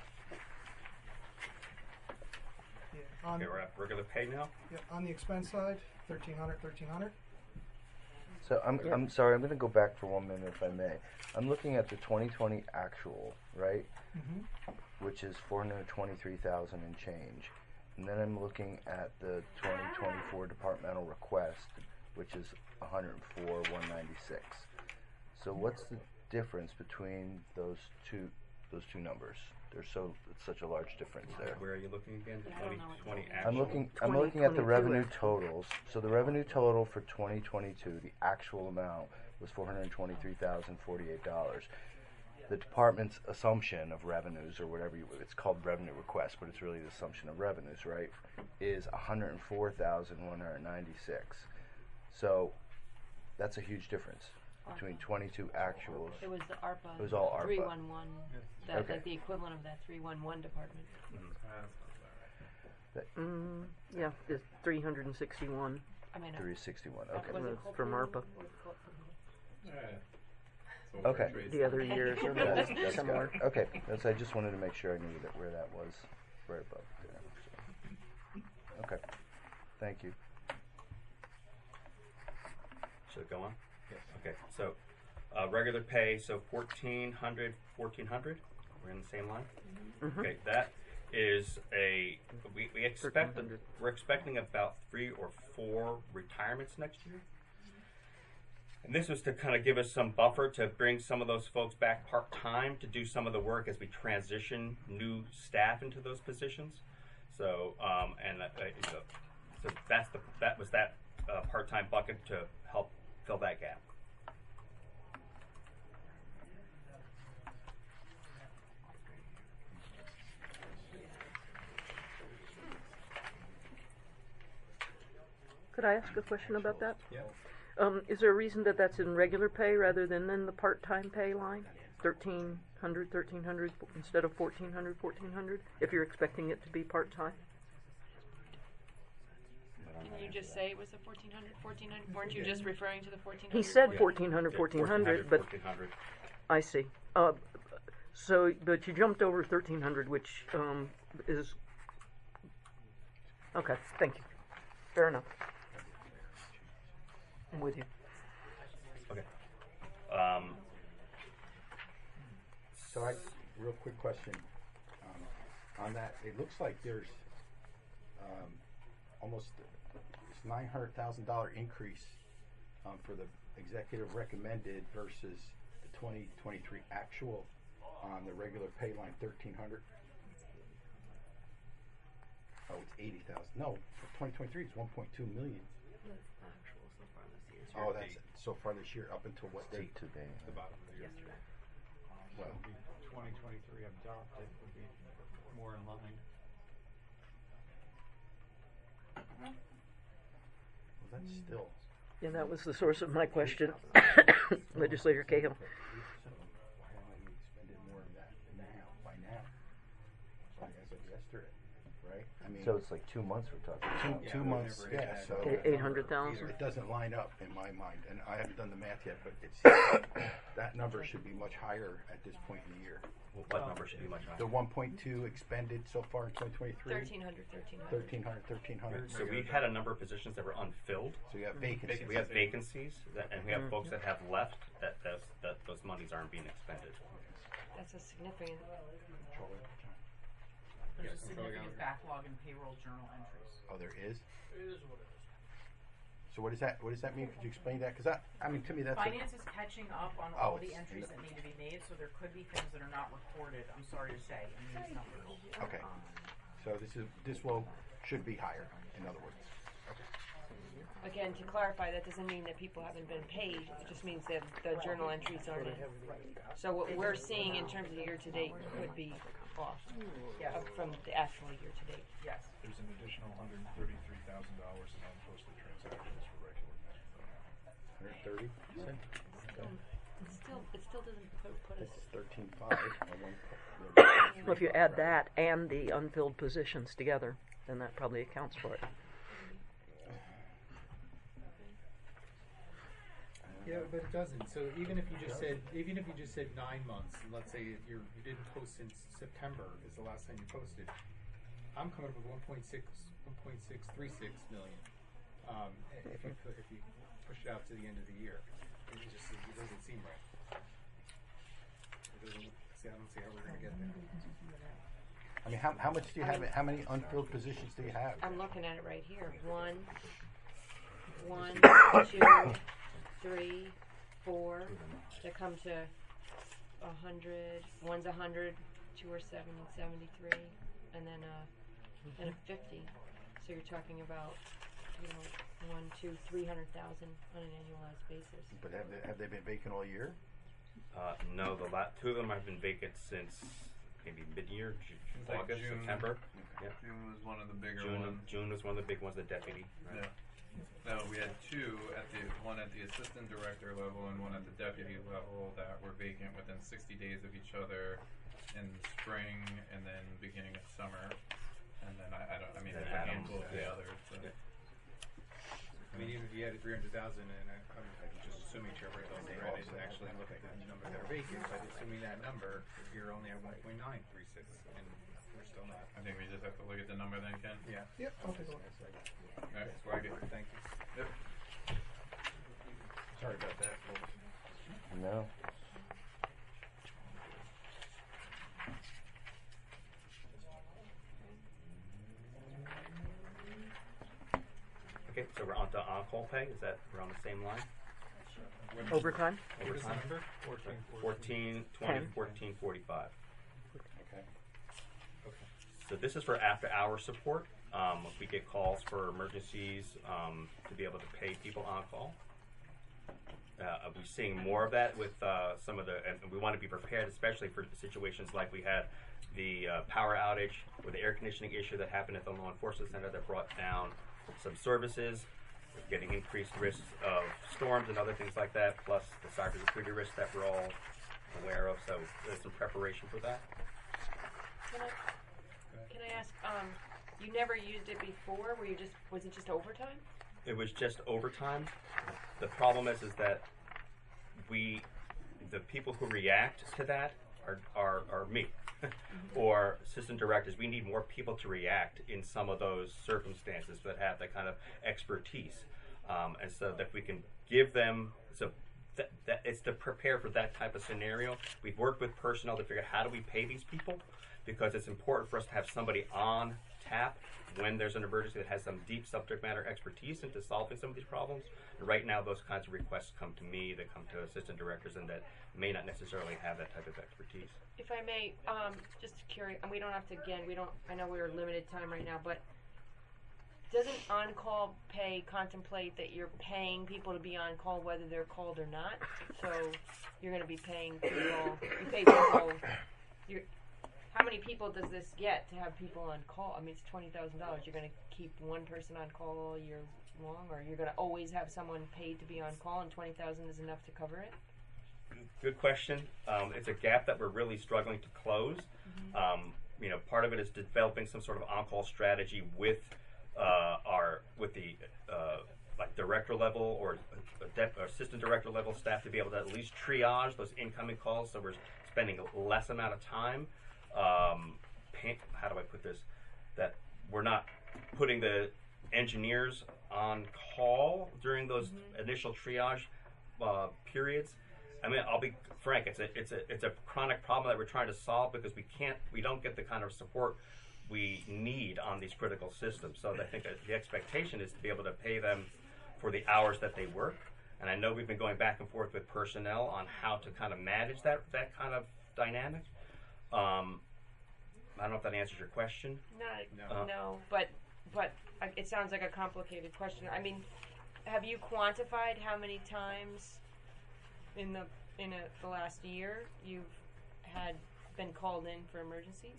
yeah. On, Okay, we're at regular pay now. yeah, on the expense side, thirteen hundred, thirteen hundred. So I'm I'm sorry. I'm going to go back for one minute if I may. I'm looking at the twenty twenty actual, right, Mm-hmm. which is four hundred twenty-three thousand and change, and then I'm looking at the twenty twenty-four departmental request, which is one hundred four one ninety-six. So what's the difference between those two those two numbers? There's so it's such a large difference there. Where are you looking again? I don't twenty know. twenty actual. I'm looking. I'm twenty looking at the twenty-two revenue actual. totals. So the revenue total for twenty twenty-two, the actual amount was four hundred twenty-three thousand forty-eight dollars. The department's assumption of revenues, or whatever you, it's called revenue request, but it's really the assumption of revenues, right? Is one hundred four thousand one hundred ninety-six. So that's a huge difference between twenty-two actuals. It was the ARPA. It was all ARPA. three one one. That, Okay. like the equivalent of that three one one department. Mm, yeah, it's three hundred and sixty-one. I mean, three sixty-one. uh, Okay. was Well, it called from three one ARPA. one? Was it called something? Okay. The other years are That's, that's similar. got it. Okay, that's, I just wanted to make sure I knew that where that was, right above there. So. Okay, thank you. Should it go on? Yes. Okay, so uh, regular pay, so fourteen hundred, fourteen hundred. We're in the same line. Mhm. Okay, that is a we, we expect thirteen hundred. we're expecting about three or four retirements next year. And this was to kind of give us some buffer to bring some of those folks back part-time to do some of the work as we transition new staff into those positions. So, um, and uh, uh, so, so that's the that was that uh, part-time bucket to help fill that gap. Could I ask a question about that? Yeah. Um, is there a reason that that's in regular pay rather than in the part-time pay line? Thirteen hundred, thirteen hundred instead of fourteen hundred, fourteen hundred, if you're expecting it to be part-time? Didn't you just say it was a fourteen hundred, fourteen hundred? Weren't you just referring to the fourteen hundred? He said fourteen hundred, fourteen hundred, but fourteen hundred. I see. Uh, so, but you jumped over thirteen hundred, which um, is okay. Thank you. Fair enough. I'm with you. Okay. Um, So I, real quick question, um, on that, it looks like there's, um, almost this nine hundred thousand dollar increase, um, for the executive recommended versus the twenty twenty-three actual on the regular pay line, thirteen hundred. Oh, it's eighty thousand, no, for twenty twenty-three, it's one point two million. Oh, that's so far this year, up until what date? Today. The bottom of the year. Yesterday. Well, twenty twenty-three adopted would be more in line. well, that's still. Yeah, that was the source of my question, Legislator Cahill. Why haven't we expended more of that now, by now? Like as of yesterday, right? I mean, So it's like two months we're talking two, about. two months, yeah, so. Eight hundred thousand. It doesn't line up in my mind, and I haven't done the math yet, but it seems like that number should be much higher at this point in the year. what number should be much The higher? one point two expended so far in twenty twenty-three? Thirteen hundred, thirteen hundred. Thirteen hundred, thirteen hundred. So we had a number of positions that were unfilled. So you have vacancies. We have vacancies, that, and we have folks that have left that, that, that those monies aren't being expended. That's a significant. There's a significant backlog in payroll journal entries. Oh, there is? So what does that, what does that mean? Could you explain that? Because I, I mean, to me, that's. a- Finance is catching up on Oh, all the it's in entries the- that need to be made, so there could be things that are not recorded, I'm sorry to say, in these numbers. Okay. Um, So this is, this will, should be higher, in other words. Again, to clarify, that doesn't mean that people haven't been paid. It just means that the journal entries aren't in. So what we're seeing in terms of the year-to-date could be off Yes. uh, from the actual year-to-date. Yes. There's an additional one hundred thirty-three thousand dollars in unposted transactions for regular pay. Hundred thirty? It still, it still doesn't put, put us. It's thirteen five. Well, if you add that and the unfilled positions together, then that probably accounts for it. Yeah, but it doesn't. So even if you just said, even if you just said nine months, and let's say you're, you didn't post since September is the last time you posted, I'm coming up with one point six, one point six three six million. Um, if you put, if you push it out to the end of the year, it just it doesn't seem right. It doesn't, see, I don't see how we're going to get there. I mean, how, how much do you have, how many unfilled positions do you have? I'm looking at it right here. One, one, two, three, four. That come to a hundred. One's a hundred. Two are seven and seventy-three, and then a and a fifty. So you're talking about, you know, one, two, three hundred thousand on an annualized basis. But have they, have they been vacant all year? Uh, no, the la- two of them have been vacant since maybe mid-year, Ju- It's like August, June. September. Yeah. June was one of the bigger June, ones. June was one of the big ones, the deputy. Right? Yeah. No, we had two at the one at the assistant director level and one at the deputy level that were vacant within sixty days of each other in the spring and then beginning of summer. And then I, I don't. I mean, And there's a Adams, handful of the yeah. others. So. Yeah. I mean, even if you added three hundred thousand, and I, I'm just assuming Trevor doesn't, I didn't actually look at the number that are vacant, but assuming that number, you're only at one point nine three six, and we're still not. I think we just have to look at the number then, Ken. Yeah. Yep, I'll take a look. All right, swag it. Thank you. Yep. Sorry about that, folks. No. Okay, so we're on to on-call pay. Is that we're on the same line? Overtime? What is the Overtime. number? Fourteen. Fourteen twenty, Ten. fourteen forty-five. Okay. So this is for after-hour support. Um, we get calls for emergencies um, to be able to pay people on call. Uh, we're seeing more of that with uh, some of the, and we want to be prepared, especially for situations like we had the uh, power outage or the air conditioning issue that happened at the law enforcement center that brought down some services. getting increased risks of storms and other things like that, plus the cybersecurity risks that we're all aware of. So there's some preparation for that. Can I, can I ask, um, you never used it before? Were you just, was it just overtime? It was just overtime. The problem is, is that we, the people who react to that are, are, are me or assistant directors. We need more people to react in some of those circumstances that have that kind of expertise. Um, and so that we can give them, so that, that it's to prepare for that type of scenario. We've worked with personnel to figure out how do we pay these people, because it's important for us to have somebody on tap when there's an emergency that has some deep subject matter expertise into solving some of these problems. And right now, those kinds of requests come to me, that come to assistant directors, and that may not necessarily have that type of expertise. If I may, um, just curious, and we don't have to, again, we don't, I know we're limited time right now, but doesn't on-call pay contemplate that you're paying people to be on call whether they're called or not? So you're going to be paying people, you pay people, you're, how many people does this get to have people on call? I mean, it's twenty thousand dollars. You're going to keep one person on call all year long, or you're going to always have someone paid to be on call, and twenty thousand dollars is enough to cover it? Good question. Um, it's a gap that we're really struggling to close. Mm-hmm. Um, you know, part of it is developing some sort of on-call strategy with uh, our with the uh, like director level or dep- or assistant director level staff to be able to at least triage those incoming calls, so we're spending a less amount of time. Um, pay, how do I put this? That we're not putting the engineers on call during those mm-hmm. initial triage uh, periods. I mean, I'll be frank. It's a it's a it's a chronic problem that we're trying to solve, because we can't we don't get the kind of support we need on these critical systems. So I think that the expectation is to be able to pay them for the hours that they work. And I know we've been going back and forth with personnel on how to kind of manage that that kind of dynamic. Um, I don't know if that answers your question. No, Uh, no, but but uh, it sounds like a complicated question. I mean, have you quantified how many times in the in a, the last year you've had been called in for emergencies?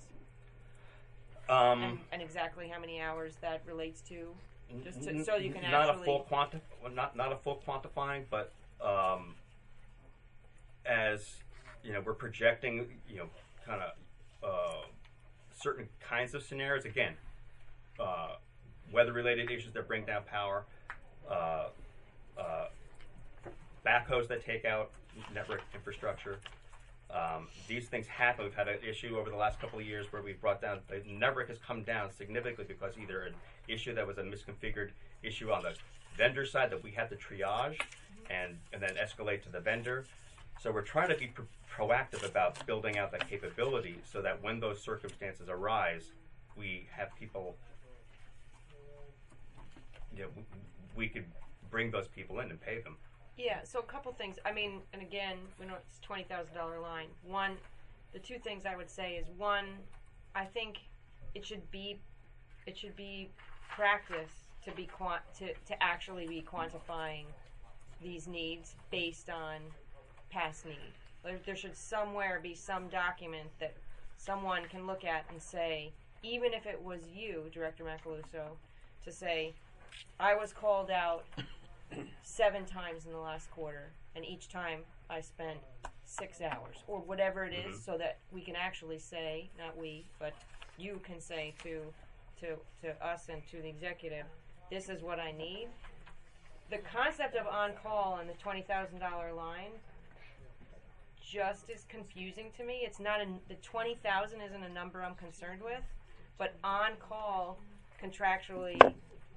Um, and, and exactly how many hours that relates to, just to, so you can not actually a full quanti- well, not not a full quantifying, but um, as you know, we're projecting, you know, kind of uh, certain kinds of scenarios. Again, uh, weather-related issues that bring down power, uh, uh, backhoes that take out network infrastructure. Um, these things happen. We've had an issue over the last couple of years where we've brought down, the network has come down significantly because either an issue that was a misconfigured issue on the vendor side that we had to triage and, and then escalate to the vendor. So we're trying to be pro- proactive about building out that capability so that when those circumstances arise, we have people, you know, we, we could bring those people in and pay them. Yeah, so a couple things. I mean, and again, we know it's twenty thousand dollars line. One, the two things I would say is, one, I think it should be, it should be practice to be quant- to, to actually be quantifying these needs based on past need. There, there should somewhere be some document that someone can look at and say, even if it was you, Director Macaluso, to say, I was called out seven times in the last quarter, and each time I spent six hours, or whatever it is, mm-hmm. so that we can actually say, not we, but you can say to, to, to us and to the executive, this is what I need. The concept of on-call and the twenty thousand dollars line just is confusing to me. It's not a, the twenty thousand dollars isn't a number I'm concerned with, but on-call contractually,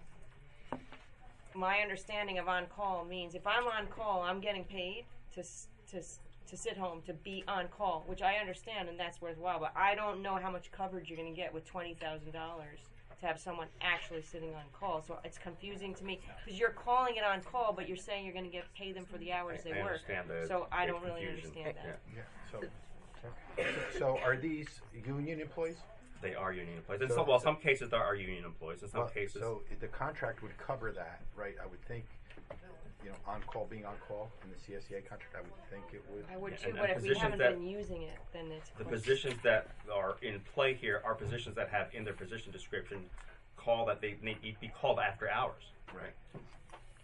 my understanding of on-call means if I'm on call, I'm getting paid to to to sit home, to be on call, which I understand, and that's worthwhile. But I don't know how much coverage you're going to get with twenty thousand dollars to have someone actually sitting on call. So it's confusing to me because you're calling it on call, but you're saying you're going to get pay them for the hours I, they I work. Understand the, so I don't confusion. really understand that. Yeah. So, so are these union employees? They are union employees. In So- some, well, some cases there are union employees. In some Well, cases, So the contract would cover that, right? I would think, you know, on call, being on call in the C S E A contract, I would think it would. I would Yeah, too, and- but and if we positions haven't that- been using it, then it's the question. positions that are in play here are positions that have in their position description call that they need to be called after hours. Right.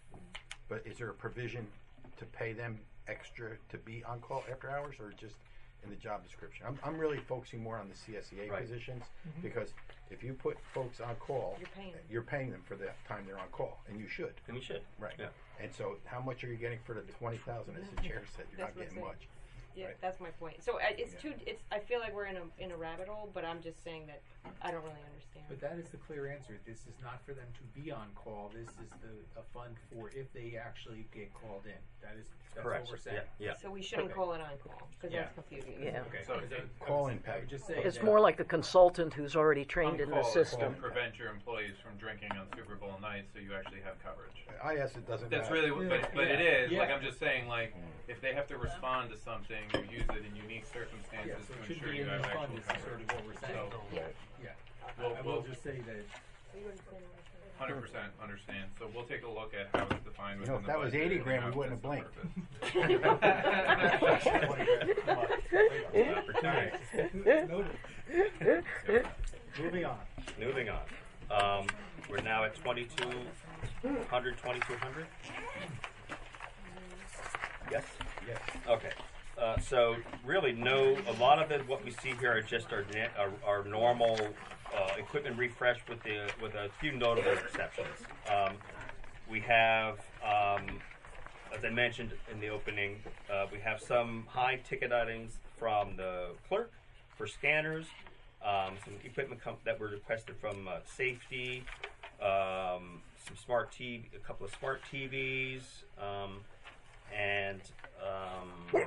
but is there a provision to pay them extra to be on call after hours, or just in the job description? I'm, I'm really focusing more on the C S E A Right. positions, because if you put folks on call, You're paying them. you're paying them for the time they're on call, and you should. And we should. Right. Yeah. And so, how much are you getting for the twenty thousand? As the chair said, you're That's not what I'm getting saying. much. Yeah, Right. that's my point. So uh, it's Yeah. too. It's. I feel like we're in a in a rabbit hole, but I'm just saying that I don't really understand. But that is the clear answer. This is not for them to be on call. This is the a fund for if they actually get called in. That is that's Correct. what we're saying. Yeah. So we shouldn't Okay. call it on call because Yeah. that's confusing. Yeah. Okay. So I was- I was- Call-in I pay. would just say It's that- more like a consultant who's already trained in the On-call is system. to prevent your employees from drinking on Super Bowl night, so you actually have coverage. I S it doesn't That's matter. really, what, but, but it Yeah. is. Like Yeah. I'm just saying, like if they have to respond to something, you use it in unique circumstances Yeah, so it to should ensure be you in have the actual fund. Is coverage. sort of what we're saying. So, Yeah. Yeah. We'll- I will we'll- just say that. Hundred percent understand. So we'll take a look at how it's defined You know, within if the that was budget eighty and grand, how we wouldn't have it fits the purpose. Moving on. Moving on. Um, we're now at twenty-two hundred, twenty-two hundred? Yes? Yes. Okay. Uh, so really no, a lot of it, what we see here are just our, na- our, our normal uh, equipment refresh with the with a few notable exceptions. Um, we have, um, as I mentioned in the opening, uh, we have some high ticket items from the clerk for scanners, um, some equipment com- that were requested from uh, safety, um, some smart T V, a couple of smart T Vs, um, and um,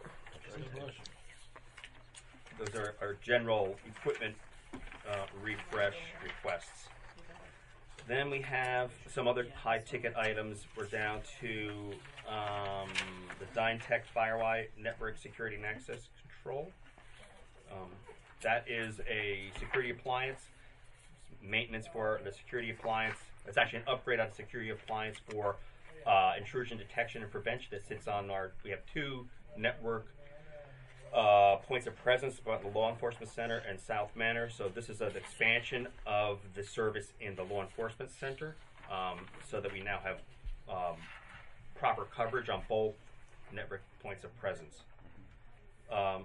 those are our general equipment uh, refresh requests. Then we have some other high ticket items. We're down to um, the Dyntech Firewire Network Security and Access Control. Um, that is a security appliance, maintenance for the security appliance. It's actually an upgrade on security appliance for uh, intrusion detection and prevention that sits on our, we have two network uh, points of presence, about the Law Enforcement Center and South Manor. So this is an expansion of the service in the Law Enforcement Center, um, so that we now have um, proper coverage on both network points of presence. Um,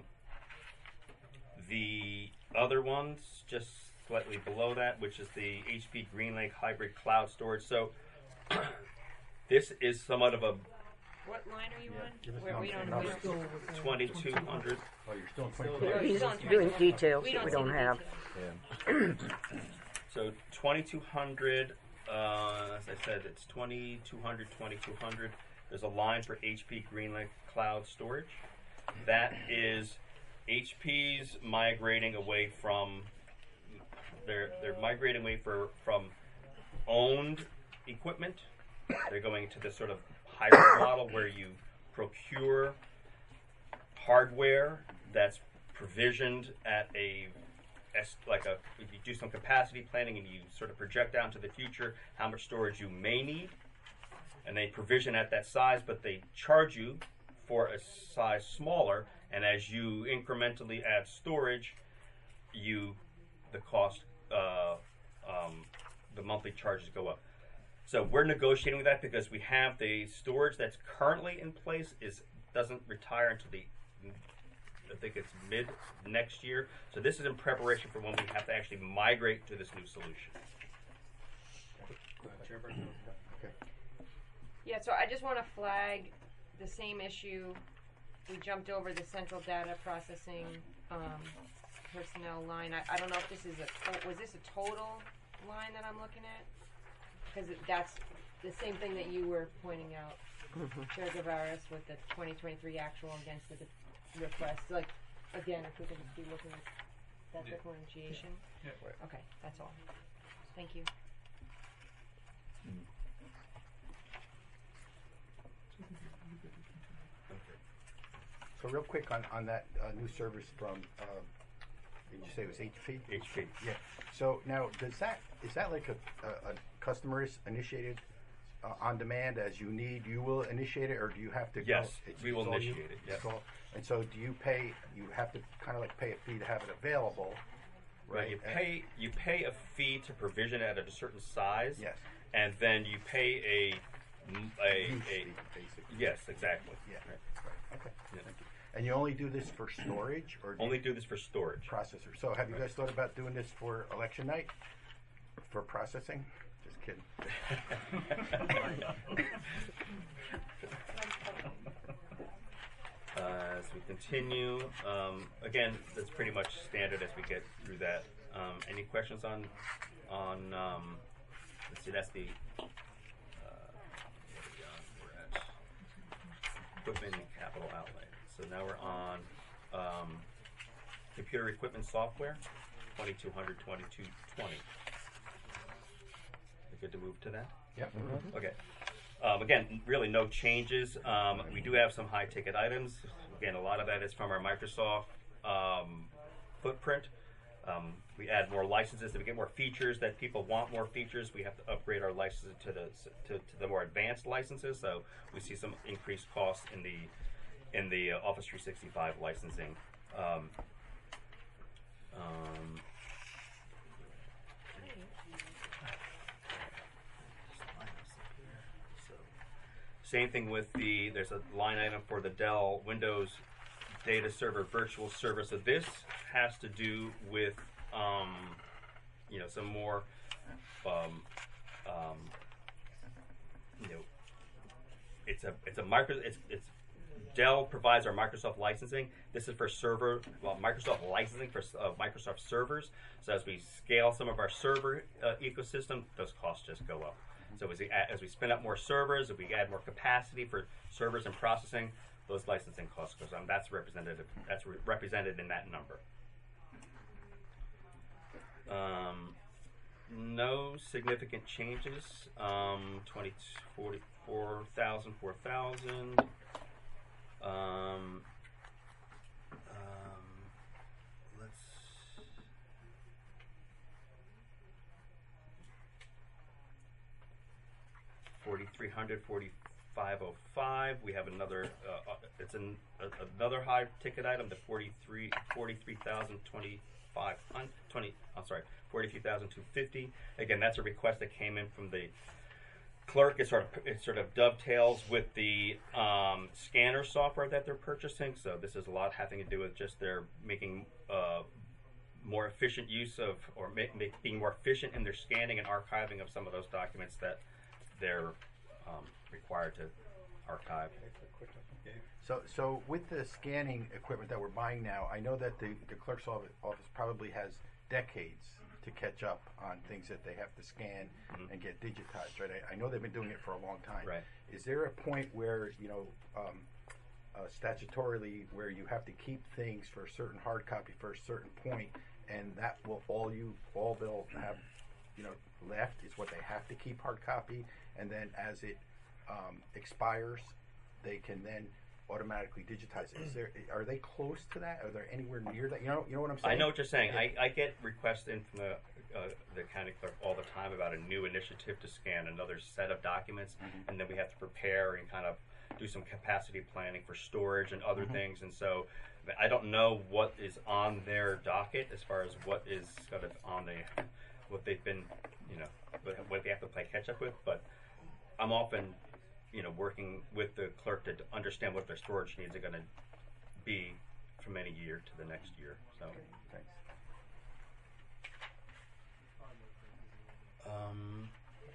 the other ones, just slightly below that, which is the H P GreenLake Hybrid Cloud Storage. So this is somewhat of a What line are you Give us on? Where we numbers. don't. We Numbers. don't twenty-two hundred. Oh, you're still in Still twenty. there. He's He's on doing twenty. details We that we don't don't see the have. details. So twenty-two hundred, uh, as I said, it's twenty-two hundred, twenty-two hundred. There's a line for H P GreenLake Cloud Storage. That is H P's migrating away from, they're, they're migrating away for, from owned equipment. They're going to this sort of hybrid model where you procure hardware that's provisioned at a as like a, if you do some capacity planning and you sort of project out into the future how much storage you may need, and they provision at that size, but they charge you for a size smaller, and as you incrementally add storage, you the cost uh, um, the monthly charges go up. So we're negotiating with that because we have the storage that's currently in place is doesn't retire until the I think it's mid next year. So this is in preparation for when we have to actually migrate to this new solution. Chairperson. Okay. Yeah, so I just want to flag the same issue. We jumped over the central data processing um, personnel line. I, I don't know if this is a to- was this a total line that I'm looking at? Because that's the same thing that you were pointing out, Chair Gavaris, with the twenty twenty-three actual against the de- request. Like, again, if we can be looking at that Yeah. differentiation. Yeah. Okay, that's all. Thank you. So real quick on, on that uh, new service from, um, did you say it was H P? H P. Yeah. So now, does that, is that like a, a, a customer is initiated uh, on demand as you need, you will initiate it, or do you have to go? Yes, It's- we will it's all you? initiate it, yes. It's all- And so do you pay, you have to kind of like pay a fee to have it available, Right. right? You And- pay you pay a fee to provision at a certain size. Yes. And then you pay a m- a, Use a fee, basically. yes, exactly. Yeah. Right. Right. Okay. Yeah. Thank you. And you only do this for storage, or do Only you do this for storage. processor? So have you guys thought about doing this for election night, for processing? Just kidding. Uh, as we continue, um, again, that's pretty much standard as we get through that. Um, any questions on, on, um, let's see, that's the, uh, what are we on? We're at equipment and capital outlay. So now we're on, um, computer equipment software, twenty-two hundred, twenty-two twenty. We good to move to that? Yep. Okay. Um, again, really no changes. Um, we do have some high ticket items. Again, a lot of that is from our Microsoft um, footprint. Um, we add more licenses. If we get more features that people want more features, we have to upgrade our licenses to the to, to the more advanced licenses. So we see some increased costs in the in the uh, Office three sixty-five licensing. Um, um, Same thing with the, there's a line item for the Dell Windows Data Server Virtual Server. So this has to do with, um, you know, some more, um, um, you know, it's a, it's a micro, it's, it's, Dell provides our Microsoft licensing. This is for server, well, Microsoft licensing for uh, Microsoft servers. So as we scale some of our server uh, ecosystem, those costs just go up. So as we, add, as we spin up more servers, if we add more capacity for servers and processing, those licensing costs goes on. That's representative. That's re represented in that number. Um, no significant changes. Um, twenty, forty-four thousand, four thousand. Um, um, let's. forty-three hundred, forty-five oh five. We have another, uh, it's an, a, another high ticket item, the forty-three, forty-three thousand twenty-five hundred, twenty, I'm sorry, forty-three thousand two hundred fifty. Again, that's a request that came in from the clerk. It sort of, it sort of dovetails with the um, scanner software that they're purchasing. So this is a lot having to do with just their making uh, more efficient use of, or make, make, being more efficient in their scanning and archiving of some of those documents that they're um, required to archive. So, so with the scanning equipment that we're buying now, I know that the, the clerk's office probably has decades to catch up on things that they have to scan Mm-hmm. and get digitized, right? I, I know they've been doing it for a long time. Right. Is there a point where, you know, um, uh, statutorily where you have to keep things for a certain hard copy for a certain point, and that will all you, all they'll have, you know, left is what they have to keep hard copy, and then as it um, expires, they can then automatically digitize it. Is there, are they close to that? Are they anywhere near that? You know, you know what I'm saying? I know what you're saying. Yeah. I, I get requests in from the, uh, the county clerk all the time about a new initiative to scan another set of documents, Mm-hmm. and then we have to prepare and kind of do some capacity planning for storage and other Mhm. things. And so I don't know what is on their docket as far as what is kind of on the, what they've been, you know, what, what they have to play catch up with. But I'm often, you know, working with the clerk to understand what their storage needs are going to be from any year to the next year. So, Thanks. um,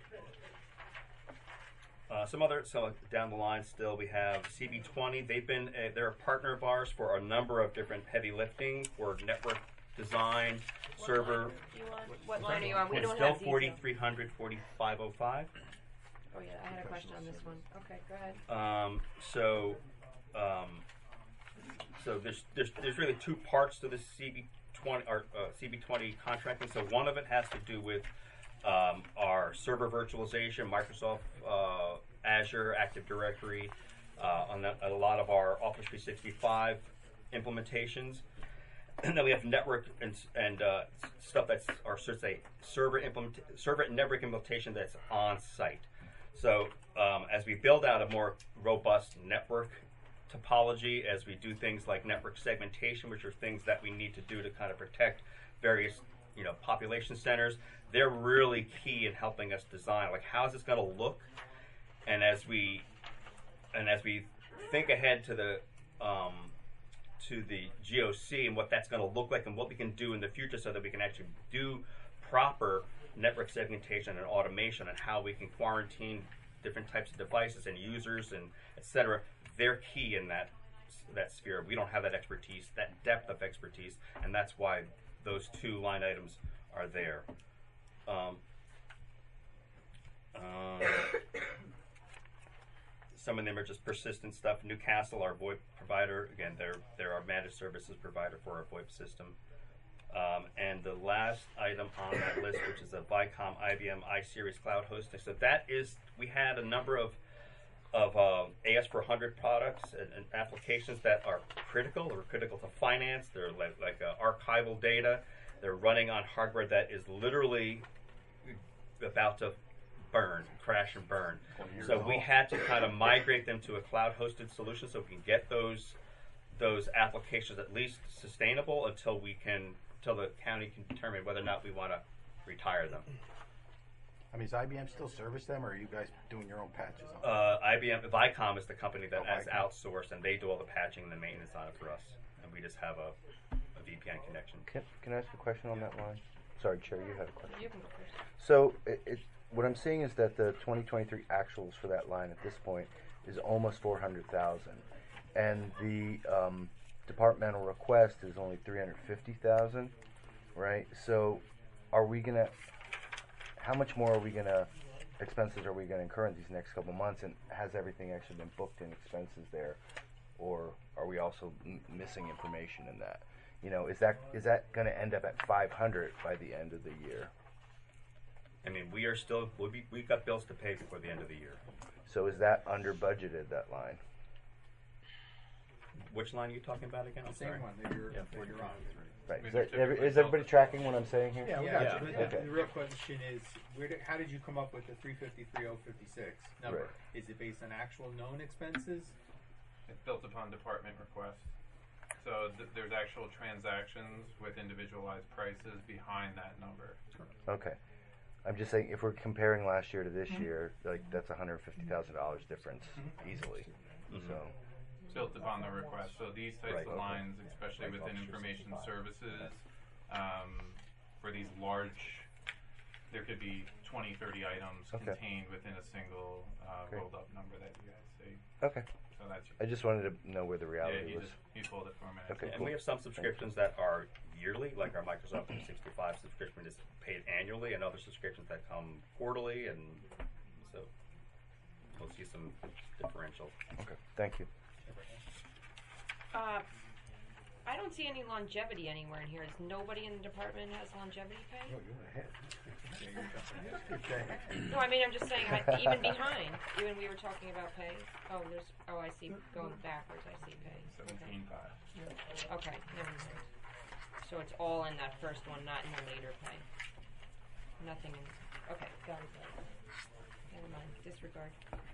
uh, some other, so down the line still we have C B twenty. They've been, a, they're a partner of ours for a number of different heavy lifting for network design, server. What line are you on? We It's don't still have detail. forty-three hundred, forty-five oh five. Oh yeah, I had a question on this one. Okay, go ahead. Um, so, um, so there's, there's there's really two parts to the C B twenty or uh, C B twenty contracting. So one of it has to do with um, our server virtualization, Microsoft uh, Azure, Active Directory, uh, on the, a lot of our Office three sixty-five implementations. And then we have network and, and uh, stuff that's, or should say, server implement, server and network implementation that's on site. So um, as we build out a more robust network topology, as we do things like network segmentation, which are things that we need to do to kind of protect various, you know, population centers, they're really key in helping us design, like, how is this going to look and as we and as we think ahead to the um, to the G O C and what that's going to look like and what we can do in the future so that we can actually do proper network segmentation and automation and how we can quarantine different types of devices and users and et cetera. They're key in that that sphere. We don't have that expertise, that depth of expertise, and that's why those two line items are there. Um, um, some of them are just persistent stuff. Newcastle, our VoIP provider, again, they're they're our managed services provider for our VoIP system. Um, and the last item on that list, which is a Vicom I B M iSeries cloud hosting. So that is, we had a number of of uh, A S four hundred products and, and applications that are critical. They're critical to finance. They're like, like uh, archival data. They're running on hardware that is literally about to burn, crash and burn. So we had to kind of migrate them to a cloud-hosted solution so we can get those those applications at least sustainable until we can, until the county can determine whether or not we want to retire them. I mean, does I B M still service them, or are you guys doing your own patches on them? Uh, I B M, Vicom is the company that Oh, has Vicom. outsourced, and they do all the patching and the maintenance on it for us. And we just have a, a V P N connection. Can, can I ask a question on that line? Sorry, Chair, you had a question. You can go first. So, it, it, what I'm seeing is that the twenty twenty-three actuals for that line at this point is almost four hundred thousand, and the um, departmental request is only three hundred fifty thousand, right? So, are we gonna? How much more are we gonna? Expenses are we gonna incur in these next couple months, and has everything actually been booked in expenses there, or are we also m- missing information in that? You know, is that is that gonna end up at five hundred by the end of the year? I mean, we are still, we, we've got bills to pay before the end of the year. So is that under budgeted, that line? Which line are you talking about again? I'm The same sorry. one that you're, that you're on. Right. I mean, Is, that, they're every, typically is everybody self- tracking what I'm saying here? Yeah, we Yeah, got but you. the, Okay. the real question is, where did, how did you come up with the three fifty-three oh fifty-six number? Right. Is it based on actual known expenses? It's built upon department requests. So th- there's actual transactions with individualized prices behind that number. Okay. I'm just saying, if we're comparing last year to this year, like that's one hundred fifty thousand dollars difference easily. Mhm. So, It's built upon the request. So these types Right, of okay. lines, especially within information services, um, for these large, there could be twenty, thirty items Okay. contained within a single uh, Great. rolled up number that you guys see. okay. So that's I just wanted to know where the yeah. reality You was. just you pulled it for a minute. Okay. And cool. we have some subscriptions that are yearly, like our Microsoft three sixty-five subscription is paid annually, and other subscriptions that come quarterly, and so we'll see some differential. Okay. Thank you. Uh, I don't see any longevity anywhere in here. Does nobody in the department has longevity pay? Oh, you're ahead. No, I mean, I'm just saying, I, even behind, even we were talking about pay. Oh, there's, oh, I see, going backwards, I see pay. Seventeen five. Okay, never mind. So it's all in that first one, not in the later pay. Nothing in, okay, got it. Never mind, disregard.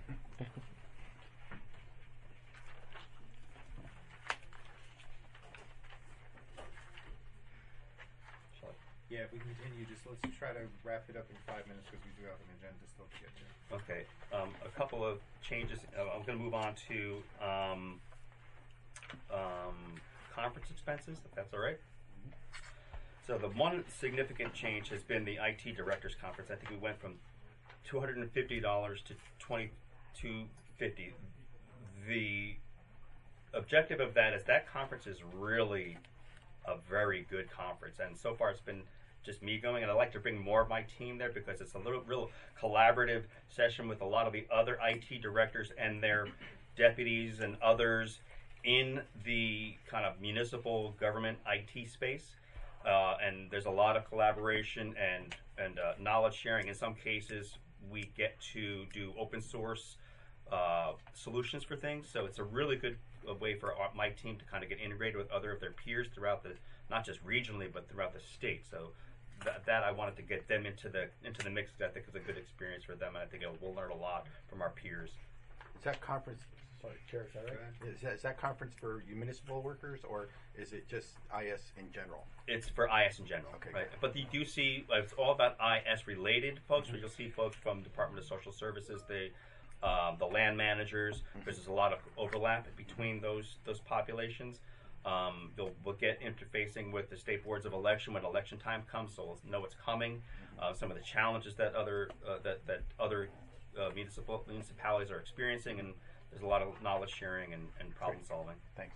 Yeah, if we continue, just let's try to wrap it up in five minutes because we do have an agenda still to get to. Okay, um, a couple of changes. Uh, I'm going to move on to um, um, conference expenses, if that's all right. So the one significant change has been the I T Directors Conference. I think we went from two hundred fifty dollars to twenty-two fifty. The objective of that is that conference is really a very good conference, and so far it's been just me going, and I'd like to bring more of my team there because it's a little real collaborative session with a lot of the other I T directors and their deputies and others in the kind of municipal government I T space. Uh, and there's a lot of collaboration and and uh, knowledge sharing. In some cases, we get to do open source uh, solutions for things. So it's a really good uh, way for our, my team to kind of get integrated with other of their peers throughout the, not just regionally, but throughout the state. So that, that I wanted to get them into the into the mix because I think it's a good experience for them, and I think it'll, we'll learn a lot from our peers. Is that conference, sorry, Chair, is that right? Is that, is that conference for municipal workers, or is it just I S in general? It's for I S in general, Okay, right? good. But you do see, like, it's all about I S related folks, where you'll see folks from Department of Social Services, the um, the land managers, because there's a lot of overlap between those those populations. Um, they'll, we'll get interfacing with the state boards of election when election time comes, so we'll know it's coming. Uh, some of the challenges that other uh, that that other uh, municipal municipalities are experiencing, and there's a lot of knowledge sharing and, and problem solving. Thanks.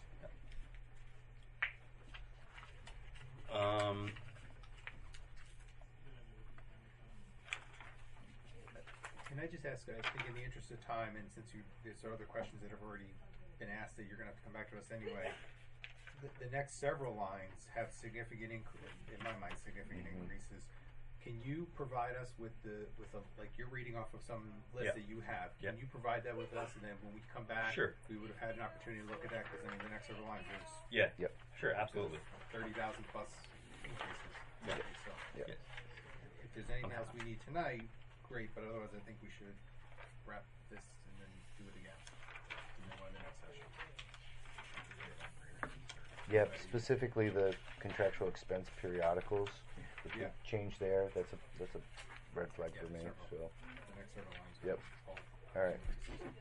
Um, Can I just ask, I think in the interest of time, and since you, there's other questions that have already been asked that you're going to have to come back to us anyway, the, the next several lines have significant, incre- in my mind, significant Mhm. increases. Can you provide us with the, with a, like you're reading off of some list Yeah. that you have, can Yeah. you provide that with us, and then when we come back, Sure. we would have had an opportunity to look at that, because I mean, the next several lines, there's yeah, Yep. sure, absolutely. thirty thousand plus increases. Yeah. So, Yep. if there's anything else we need tonight, great, but otherwise I think we should wrap this and then do it again. And then go on to the next session. Yeah, specifically the contractual expense periodicals. If Yeah. we change there, that's a that's a red flag Yeah, for me. several. So, The next several lines. Yep. all all right. increases.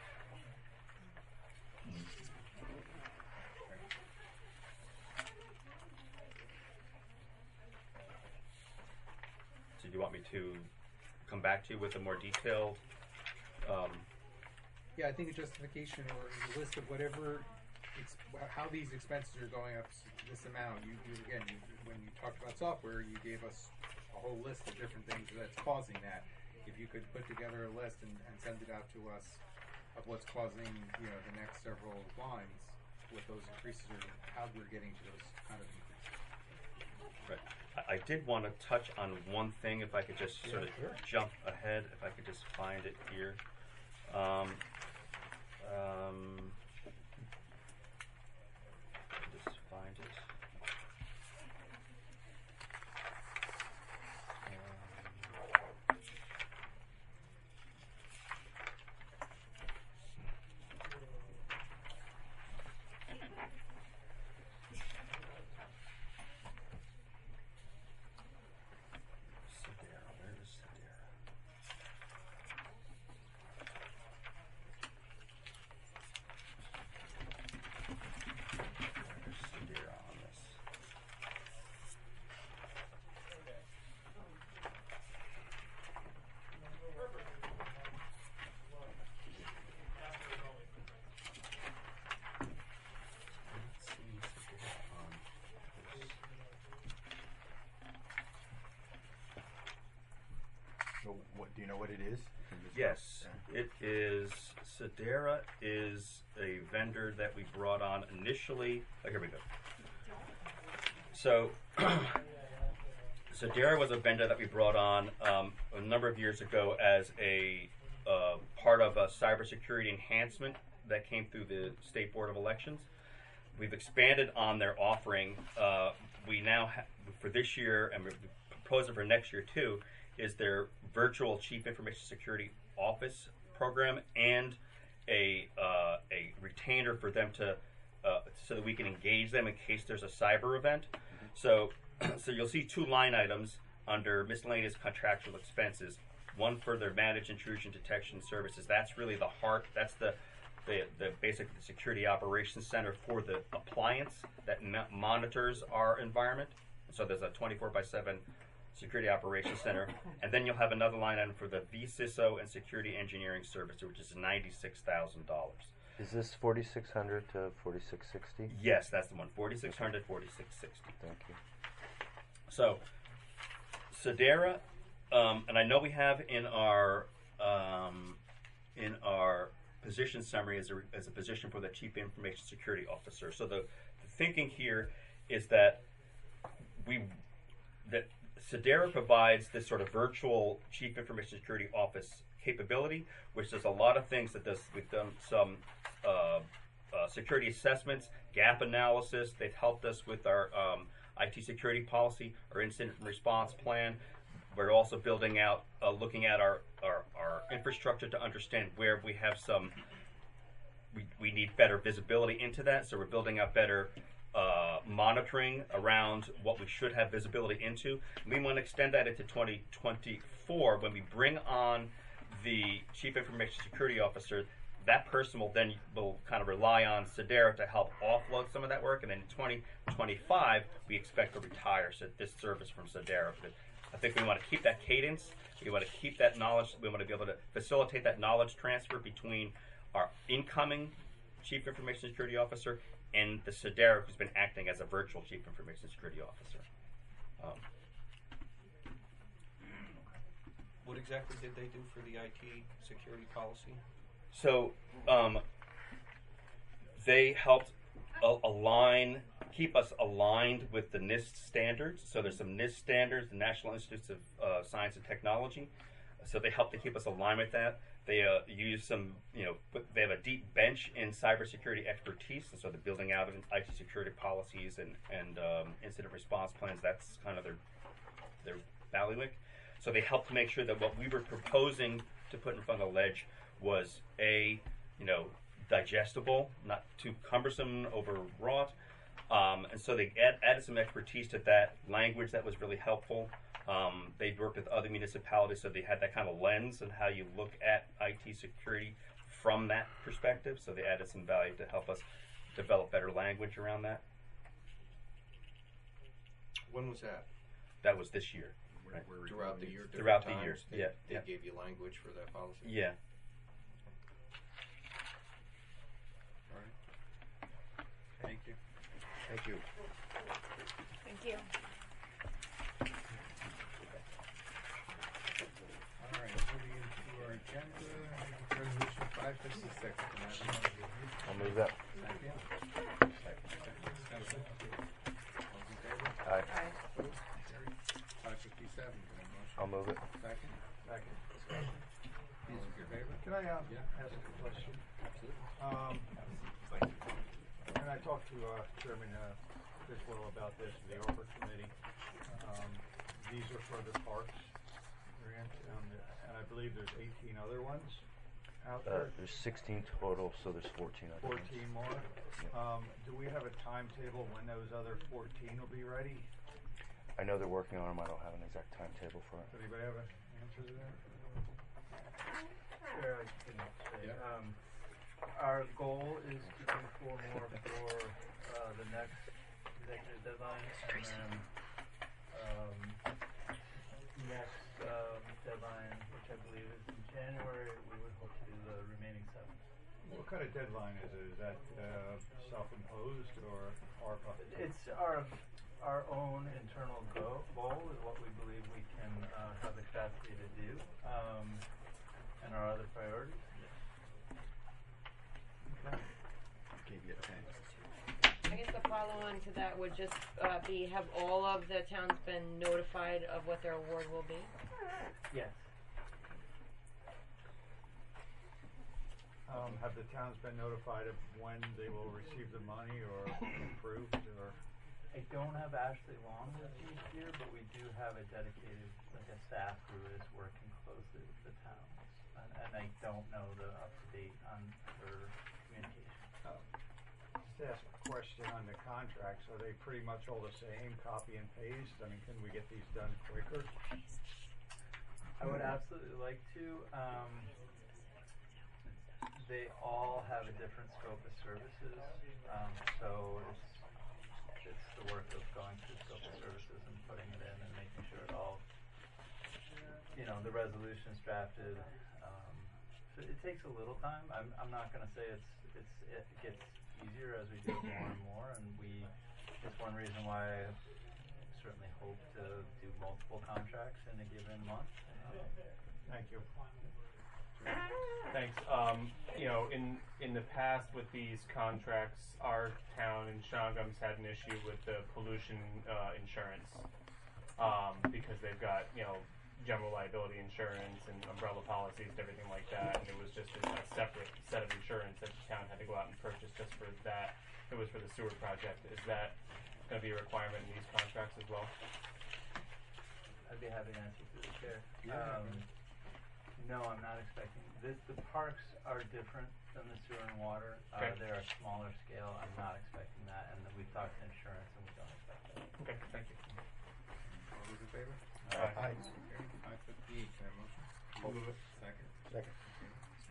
So do you want me to come back to you with a more detailed? Um, Yeah, I think a justification or a list of whatever, ex- how these expenses are going up s- this amount. You, you again, you, when you talked about software, you gave us a whole list of different things that's causing that. If you could put together a list and, and send it out to us of what's causing, you know, the next several lines with those increases or how we're getting to those kind of increases. Right. I, I did want to touch on one thing, if I could just sort of Yeah, sure. jump ahead, if I could just find it here. Um, um, just find it. Um, Sedera, where is Sedera? Where's Sedera on this? I don't see Sedera on this. So what, do you know what it is? Yes, it is. Sedera is a vendor that we brought on initially. Oh, here we go. So, Sedera was a vendor that we brought on um, a number of years ago as a uh, part of a cybersecurity enhancement that came through the State Board of Elections. We've expanded on their offering. Uh, we now, ha- for this year, and we're proposing for next year too, is their virtual Chief Information Security Office program and a uh, a retainer for them to uh, so that we can engage them in case there's a cyber event. So so you'll see two line items under miscellaneous contractual expenses. One for their managed intrusion detection services. That's really the heart. That's the the, the basic the security operations center for the appliance that mo- monitors our environment. So there's a twenty-four by seven security operations center, and then you'll have another line item for the V C I S O and security engineering service, which is ninety-six thousand dollars. Is this forty-six hundred to forty-six sixty? Yes, that's the one. forty-six hundred, forty-six sixty. Thank you. So, Sedera, um, and I know we have in our um, in our position summary as a, as a position for the Chief Information Security Officer. So the, the thinking here is that we that Sedera provides this sort of virtual Chief Information Security Office capability, which does a lot of things. That does we've done some uh, uh, security assessments, gap analysis. They've helped us with our um, I T security policy, our incident response plan. We're also building out, uh, looking at our, our, our infrastructure to understand where we have some, we, we need better visibility into that. So we're building out better uh, monitoring around what we should have visibility into. We want to extend that into twenty twenty-four when we bring on the chief information security officer, that person will then will kind of rely on Sedera to help offload some of that work, and then in twenty twenty-five we expect to retire so this service from Sedera. But I think we want to keep that cadence. We want to keep that knowledge. We want to be able to facilitate that knowledge transfer between our incoming chief information security officer and the Sedera who's been acting as a virtual chief information security officer. Um, What exactly did they do for the I T security policy? So um, they helped a- align, keep us aligned with the NIST standards. So there's some NIST standards, the National Institutes of uh, Science and Technology. So they help to keep us aligned with that. They uh, use some, you know, they have a deep bench in cybersecurity expertise, and so they're building out I T security policies and and um, incident response plans. That's kind of their their bailiwick. So they helped to make sure that what we were proposing to put in front of the ledge was a, you know, digestible, not too cumbersome, overwrought, um, and so they add, added some expertise to that language that was really helpful. Um, they'd worked with other municipalities, so they had that kind of lens on how you look at I T security from that perspective. So they added some value to help us develop better language around that. When was that? That was this year. Right. Throughout the year? different Throughout the times, year, They, yeah, they yeah. gave you language for that policy? Yeah. All right. Thank you. Thank you. Thank you. All right, moving into our agenda, resolution five fifty-six. I'll move that. Second. Discussion. All in favor? Aye. Five fifty-seven, can I have a motion? I'll move it. Second. Second. Discussion. All in favor? Can I um, Yeah. ask a question? Absolutely. Um, and I talked to uh, Chairman uh, Criswell about this, the ARPA committee. Um, these are for the parks grant, um, and I believe there's eighteen other ones out Uh, there. there's sixteen total, so there's fourteen other ones. fourteen more. Um, do we have a timetable when those other fourteen will be ready? I know they're working on them. I don't have an exact timetable for it. Does anybody have an answer to that? Sure, I can say. Yeah. Um, our goal is to do four more for uh, the next executive deadline, and then um, next um, deadline, which I believe is in January, we would hope to do the remaining seven. What kind of deadline is it? Is that uh, self-imposed or ARPA? It's our our own internal go- goal is what we believe we can uh, have the capacity to do, um, and our other priorities. Gave you a pen. I guess the follow-on to that would just uh, be, have all of the towns been notified of what their award will be? Yes. Um, have the towns been notified of when they will receive the money or approved or? I don't have Ashley Long with me here, but we do have a dedicated, like a staff who is working closely with the towns. And, and I don't know the up-to-date on her communication. Just to ask a question on the contracts, are they pretty much all the same, copy and paste? I mean, can we get these done quicker? I would absolutely like to. Um, they all have a different scope of services, um, so it's it's the work of going through scope of services and putting it in and making sure it all, you know, the resolution's drafted. Um, so it takes a little time. I'm I'm not going to say it's it's it gets easier as we do it more and more, and we. It's one reason why I certainly hope to do multiple contracts in a given month. Um, Thank you. Thanks. Um, you know, in in the past with these contracts, our town in Shongum's had an issue with the pollution uh, insurance um, because they've got you know general liability insurance and umbrella policies and everything like that, and it was just a, a separate set of insurance that the town had to go out and purchase just for that. It was for the sewer project. Is that going to be a requirement in these contracts as well? I'd be happy to answer through the chair. Yeah. Um, no, I'm not expecting this. The parks are different than the sewer and water. Uh, Okay. they're a smaller scale. I'm not expecting that, and we've talked to insurance, and we don't expect that. Okay, thank you. All those in favor? Aye. Five fifty-eight, can I have a motion? I'll move it. Second.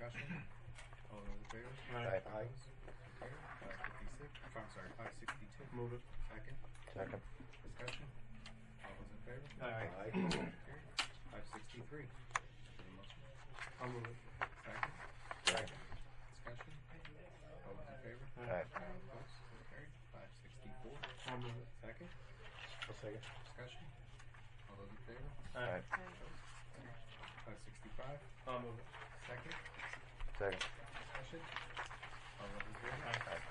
Discussion? All those in favor? Aye. Aye. Okay, five fifty-six, I'm sorry, five sixty-two. Move it. Second? Second. Discussion? All those in favor? Aye. Aye. Okay, five sixty-three. Motion? I'll move it. Second? Second. Discussion? All those in favor? Aye. Opposed? So carried. five sixty-four. I'll move it. Second? I'll second. Discussion? All those in favor? Aye. five sixty-five. I'll move it. Second? Second. Discussion? All those in favor? Aye.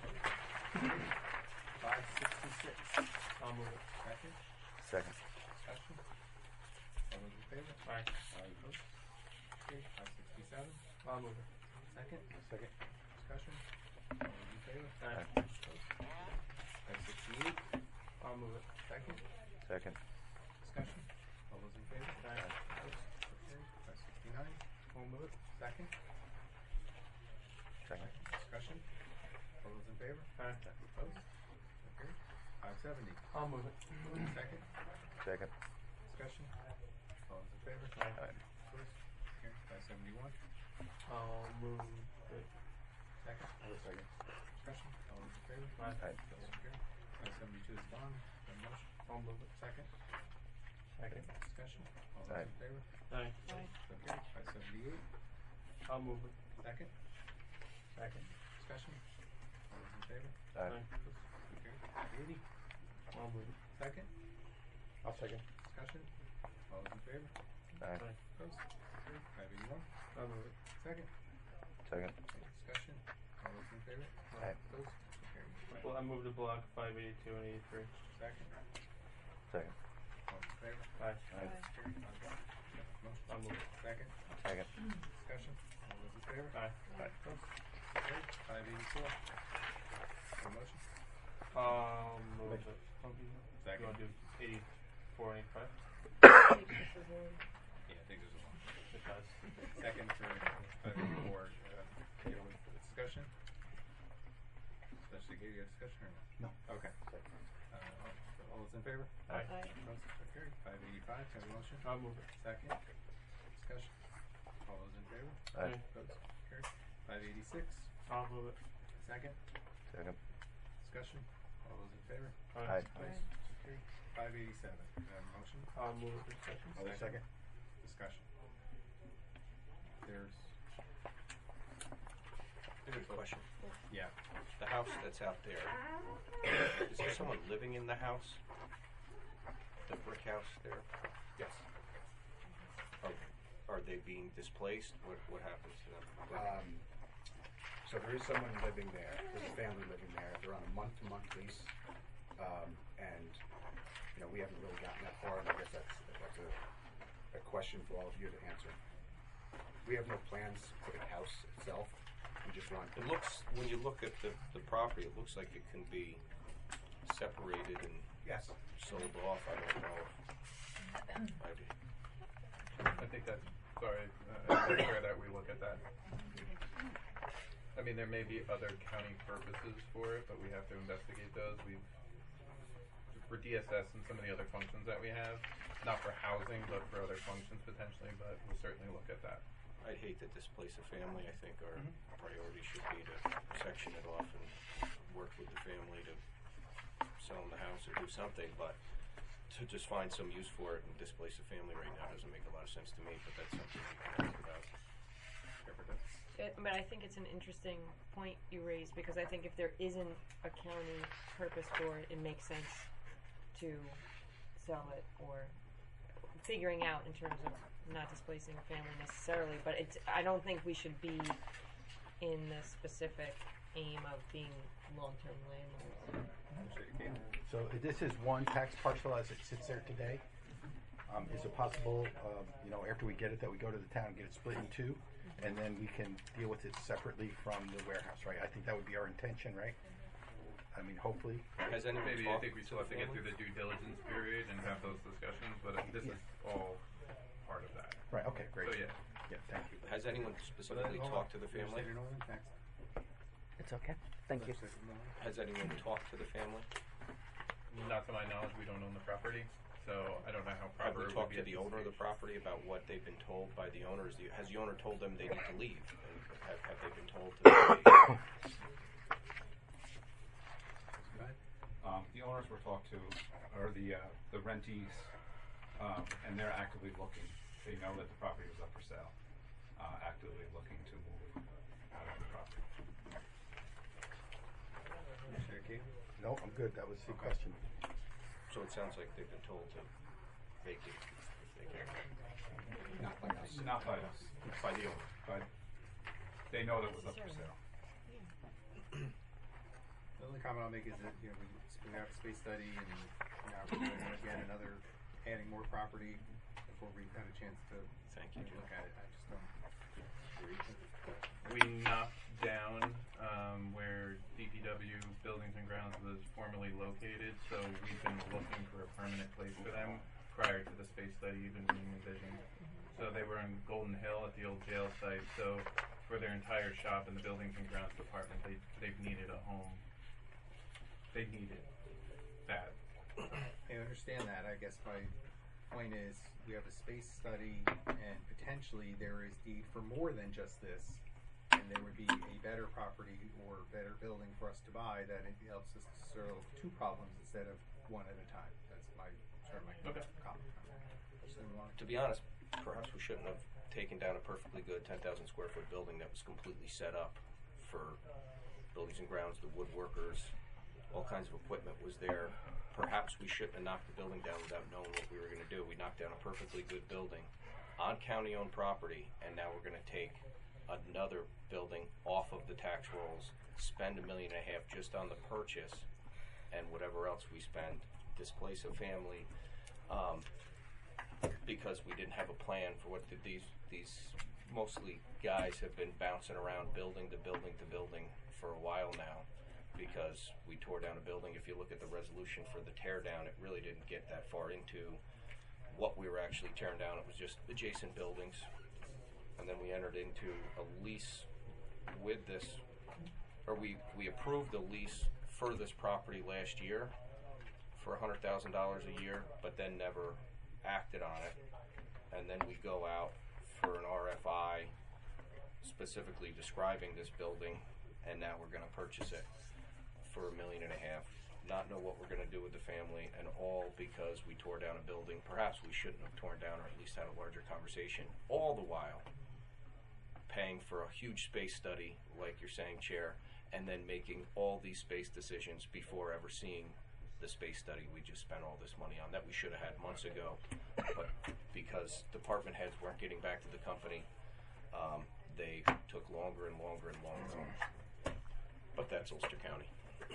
five sixty-six. I'll move it. Second? Second. Discussion? All those in favor? Aye. Aye. Opposed? Okay, five sixty-seven. I'll move it. Second? Second. Discussion? All those in favor? Aye. Opposed? five sixty-eight. I'll move it. Second? Second. Discussion? All those in favor? Aye. Opposed? Okay, five sixty-nine. I'll move it. Second? Second. Discussion? All those in favor? Aye. Opposed? Okay, five seventy. I'll move it. Second? Second. Discussion? All those in favor? Aye. Opposed? Okay, five seventy-one. I'll move it. Second? Second. Discussion? All those in favor? Aye. Aye. Okay, five seventy-two is gone. The motion? I'll move it. Second? Second. Discussion? All those Aye. in favor? Aye. Okay, five seventy-eight. I'll move it. Second? Second. Discussion? All those in favor? Aye. Okay, five eighty. I'll move it. Second? I'll second. Discussion? All those in favor? Aye. Opposed? Okay, five eighty-one. I'll move it. Second? Second. Okay, discussion? All those in favor? Aye. Opposed? Carried. Well, I moved to block five eighty-two and eighty-three. Second? Second. All those in favor? Aye. Aye. Carried. Motion? I'll move it. Second? Second. Discussion? All those in favor? Aye. Aye. Opposed? Carried. five eighty-four. A motion? I'll move it. Second. You want to do eighty-four and eighty-five? Yeah, I think there's a one. It does. Second for five eighty-four. Uh, deal with the discussion? Especially gave you a discussion or no? No. Okay. Uh, all, all those in favor? Aye. Opposed? So carried. five eighty-five. Can I have a motion? I'll move it. Second. Discussion. All those in favor? Aye. Opposed? Carried. five eighty-six. I'll move it. Second. Second. Discussion. All those in favor? Aye. Opposed? So carried. five eighty-seven. Can I have a motion? I'll move it. Discussion. I'll second. Discussion. There's. Good question. Yeah. The house that's out there, is there someone living in the house? The brick house there? Yes. Are, are they being displaced? What, what happens to them? Um, so there is someone living there. There's a family living there. They're on a month-to-month lease, um, and you know we haven't really gotten that far. And I guess that's that's a, a question for all of you to answer. We have no plans for the house itself. We just want. It looks, when you look at the, the property, it looks like it can be separated and Yes. sold off. I don't know. I'd, I think that's, sorry, uh, I think it's fair that we look at that. I mean, there may be other county purposes for it, but we have to investigate those. We've, for D S S and some of the other functions that we have, not for housing, but for other functions potentially, but we'll certainly look at that. I'd hate to displace a family. I think our Mhm. priority should be to section it off and work with the family to sell them the house or do something, but to just find some use for it and displace a family right now doesn't make a lot of sense to me, but that's something we can ask about. It, but I think it's an interesting point you raised, because I think if there isn't a county purpose for it, it makes sense to sell it, or figuring out in terms of not displacing a family necessarily. But it's, I don't think we should be in the specific aim of being long-term landlords. So this is one tax parcel as it sits there today. Um, is it possible, um, you know, after we get it, that we go to the town and get it split in two, and then we can deal with it separately from the warehouse, right? I think that would be our intention, right? I mean, hopefully. Has anyone Maybe I talked think we still have to get through the due diligence period and have those discussions, but uh, this Yeah. is all part of that. Right, okay, great. So yeah. Yeah, thank you. Has anyone specifically talked to the family? It's okay. Thank you. Has anyone talked to the family? not to my knowledge, we don't own the property, so I don't know how Have proper we it would talked be to at the this owner of the stage. property about what they've been told by the owners? Has the owner told them they need to leave? And have, have they been told to leave? Um, the owners were talked to, or the, uh, the rentees, um, and they're actively looking. They know that the property was up for sale, uh, actively looking to move out of the property. Commissioner Key? No, I'm good. That was the question. So it sounds like they've been told to vacate if they can. Not by us. Not by us. By the owner. But they know that it was up for sale. The only comment I'll make is that, you know, we we have a space study and now we're doing again another, adding more property before we've had a chance to Thank you, look at it. I just don't. We knocked down um, where D P W Buildings and Grounds was formerly located, so we've been looking for a permanent place for them prior to the space study even being envisioned. So they were in Golden Hill at the old jail site, so for their entire shop in the Buildings and Grounds department, they, they've needed a home. They need it bad. I understand that. I guess my point is we have a space study and potentially there is need for more than just this, and there would be a better property or better building for us to buy that it helps us to solve two problems instead of one at a time. That's my sort of my Okay. comment on that. Just didn't want To be honest, perhaps we shouldn't have taken down a perfectly good ten thousand square foot building that was completely set up for Buildings and Grounds, the woodworkers, all kinds of equipment was there. Perhaps we shouldn't have knocked the building down without knowing what we were going to do. We knocked down a perfectly good building on county-owned property, and now we're going to take another building off of the tax rolls, spend a million and a half just on the purchase, and whatever else we spend, displace a family, um, because we didn't have a plan for what the, these these mostly guys have been bouncing around building to building to building for a while now. Because we tore down a building. If you look at the resolution for the tear down, it really didn't get that far into what we were actually tearing down. It was just adjacent buildings. And then we entered into a lease with this, or we, we approved a lease for this property last year for one hundred thousand dollars a year, but then never acted on it. And then we go out for an R F I specifically describing this building, and now we're going to purchase it for a million and a half, not know what we're going to do with the family, and all because we tore down a building. Perhaps we shouldn't have torn down, or at least had a larger conversation, all the while paying for a huge space study, like you're saying, Chair, and then making all these space decisions before ever seeing the space study we just spent all this money on that we should have had months ago. But because department heads weren't getting back to the company, um, they took longer and longer and longer. But that's Ulster County.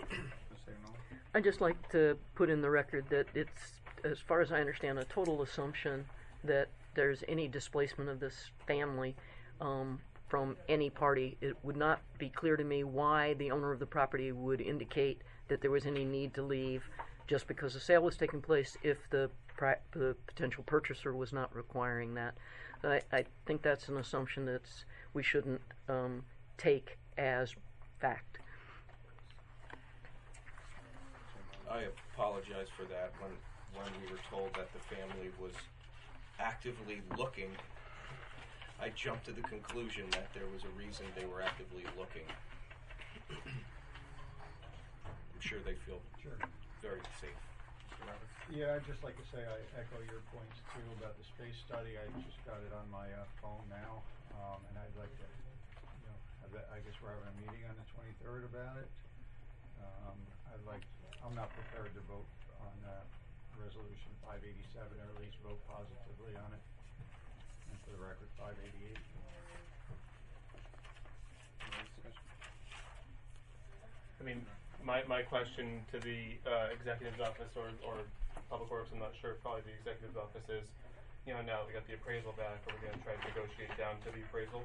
I'd just like to put in the record that it's, as far as I understand, a total assumption that there's any displacement of this family um, from any party. It would not be clear to me why the owner of the property would indicate that there was any need to leave just because a sale was taking place if the, pri- the potential purchaser was not requiring that. I, I think that's an assumption that we shouldn't um, take as fact. I apologize for that. When when we were told that the family was actively looking, I jumped to the conclusion that there was a reason they were actively looking. I'm sure they feel Sure. very safe. Yeah, I'd just like to say I echo your points too about the space study. I just got it on my uh, phone now, um, and I'd like to, you know, have that, I guess we're having a meeting on the twenty-third about it. Um, I'd like, I'm not prepared to vote on uh, resolution five eighty-seven, or at least vote positively on it. And for the record, five eighty-eight. I mean, my, my question to the uh, executive's office or, or public works, I'm not sure, probably the executive's office is, you know, now we got the appraisal back, are we going to try to negotiate down to the appraisal?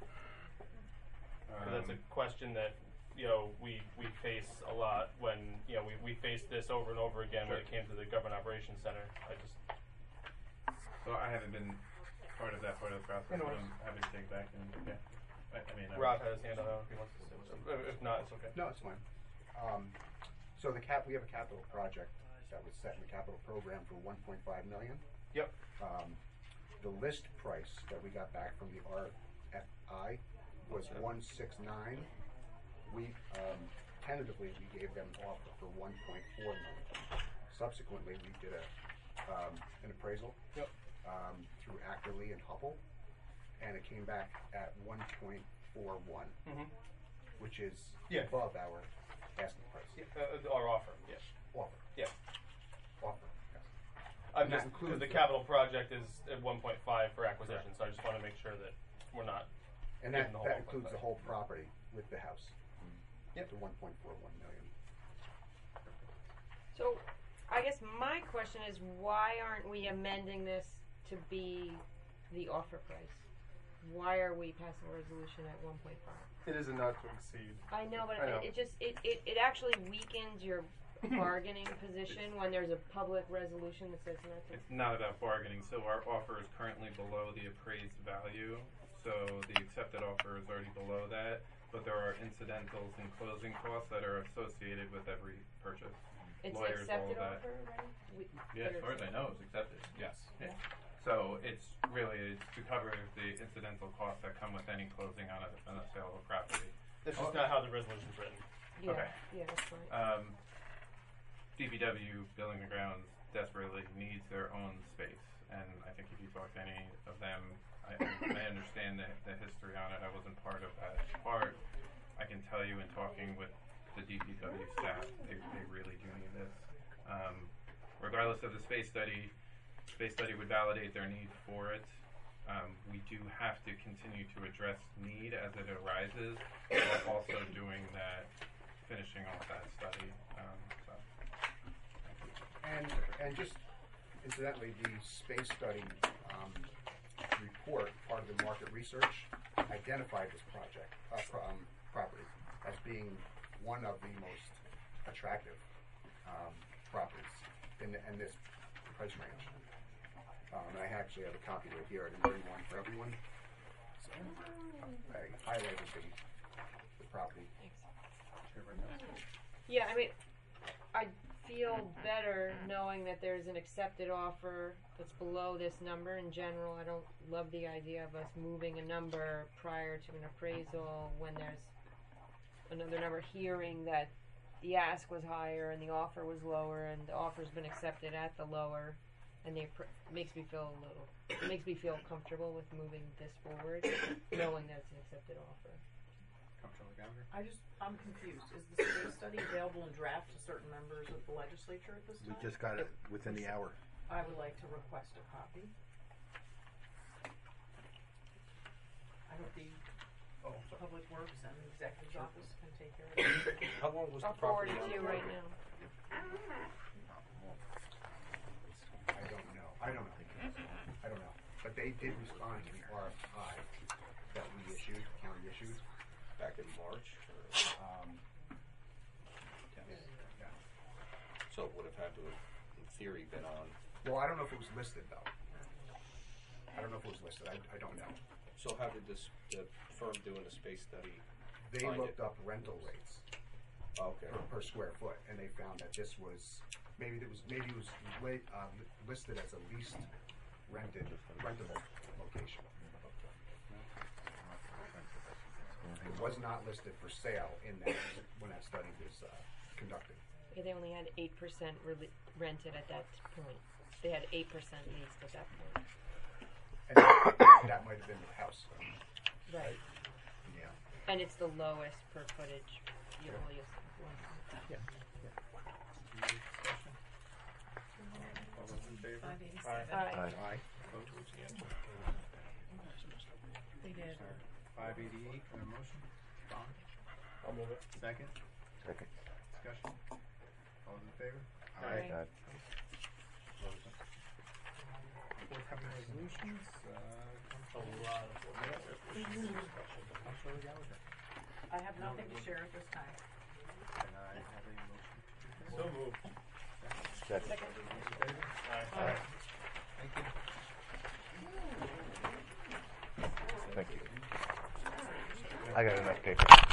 Um, that's a question that, you know, we, we face a lot when, you know, we, we faced this over and over again Sure. when it came to the Government Operations Center. I just... So I haven't been part of that part of the process, You know, but I'm happy to take back and, yeah. I, I mean, I Rob was- has his hand up, I don't know if he wants to say something. If not, it's okay. No, it's fine. Um, so the cap, we have a capital project that was set in the capital program for one point five million. Yep. Um, the list price that we got back from the R F I was one six nine. We um, tentatively we gave them an offer for one point four million. Subsequently, we did a um, an appraisal Yep. um, through Ackerley and Hubble, and it came back at one point four one, Mhm. which is Yeah. above our asking price. Yeah, uh, our offer, yes. Offer. Yeah. Offer. Yes. I'm And that just, because includes the the- capital project is at one point five for acquisition, so I just want to make sure that we're not And giving that, the whole that one point includes the five. whole property with the house. Yep. The one point four one million. So, I guess my question is, why aren't we amending this to be the offer price? Why are we passing a resolution at one point five? It is a not to exceed. I know, but I know. It, it just it, it, it actually weakens your bargaining position when there's a public resolution that says not to. It's not about bargaining, so our offer is currently below the appraised value, so the accepted offer is already below that, but there are incidentals and closing costs that are associated with every purchase. It's Lawyers, all accepted of that. offer, right? We, Yeah, as far as I know, it's accepted. Yes. Yeah. So it's really to cover the incidental costs that come with any closing on a, on a sale of a property. That's just not how the resolution's written. Yeah, Okay. yeah, that's fine. Um, D P W, Building and Grounds, desperately needs their own space, and I think if you talk to any of them, I, I understand the, the history on it. I wasn't part of that part. I can tell you in talking with the D P W staff, they, they really do need this. Um, regardless of the space study, space study would validate their need for it. Um, we do have to continue to address need as it arises, while also doing that, finishing off that study. Um, so. And and just incidentally, the space study um, report, part of the market research, identified this project uh, pro- um, property as being one of the most attractive um, properties in, the, in this price range. Um, and I actually have a copy right here. I didn't bring one for everyone. So I highlighted the, the property. Yeah, I mean, I feel better knowing that there's an accepted offer that's below this number in general. I don't love the idea of us moving a number prior to an appraisal when there's another number, hearing that the ask was higher and the offer was lower and the offer's been accepted at the lower, and the appra- makes me feel a little, it makes me feel comfortable with moving this forward, knowing that it's an accepted offer. I just, I'm confused. Is the space study available in draft to certain members of the legislature at this We time? just got it within the hour. I would like to request a copy. I hope the Public Works and the Executive's Office can take care of it. How long was I'll the forward property it on to you the right market? now. I don't know. I don't know. I don't know. But they did respond to the R F I that we issued, county issued. Back in March? Or, Um, yeah. so it would have had to have, in theory, been on. Well, I don't know if it was listed though. I don't know if it was listed. I, I don't know. So how did this the firm doing the space study? They find looked it? up rental rates Okay. per, per square foot, and they found that this was maybe it was maybe it was la- uh, li- listed as a leased rented rentable location. It was not listed for sale in that when that study was uh, conducted. Yeah, they only had eight percent re- rented at that point. They had eight percent leased at that point. And that, that might have been the house. Right. Yeah. And it's the lowest per footage. You know, you'll Yeah. All those in favor? five eighty-seven. Aye. Aye. Vote towards the end. They did. Five eighty-eight, for the motion. Don? I'll move it. Second? Second. Discussion? All those in favor? Aye. Aye. Forthcoming resolutions, uh. A lot of Councilor Gallagher. I have nothing to share at this time. And I have a motion to. So moved. Second. Second. All those in favor? Aye. Thank you. Thank you. I got enough paper.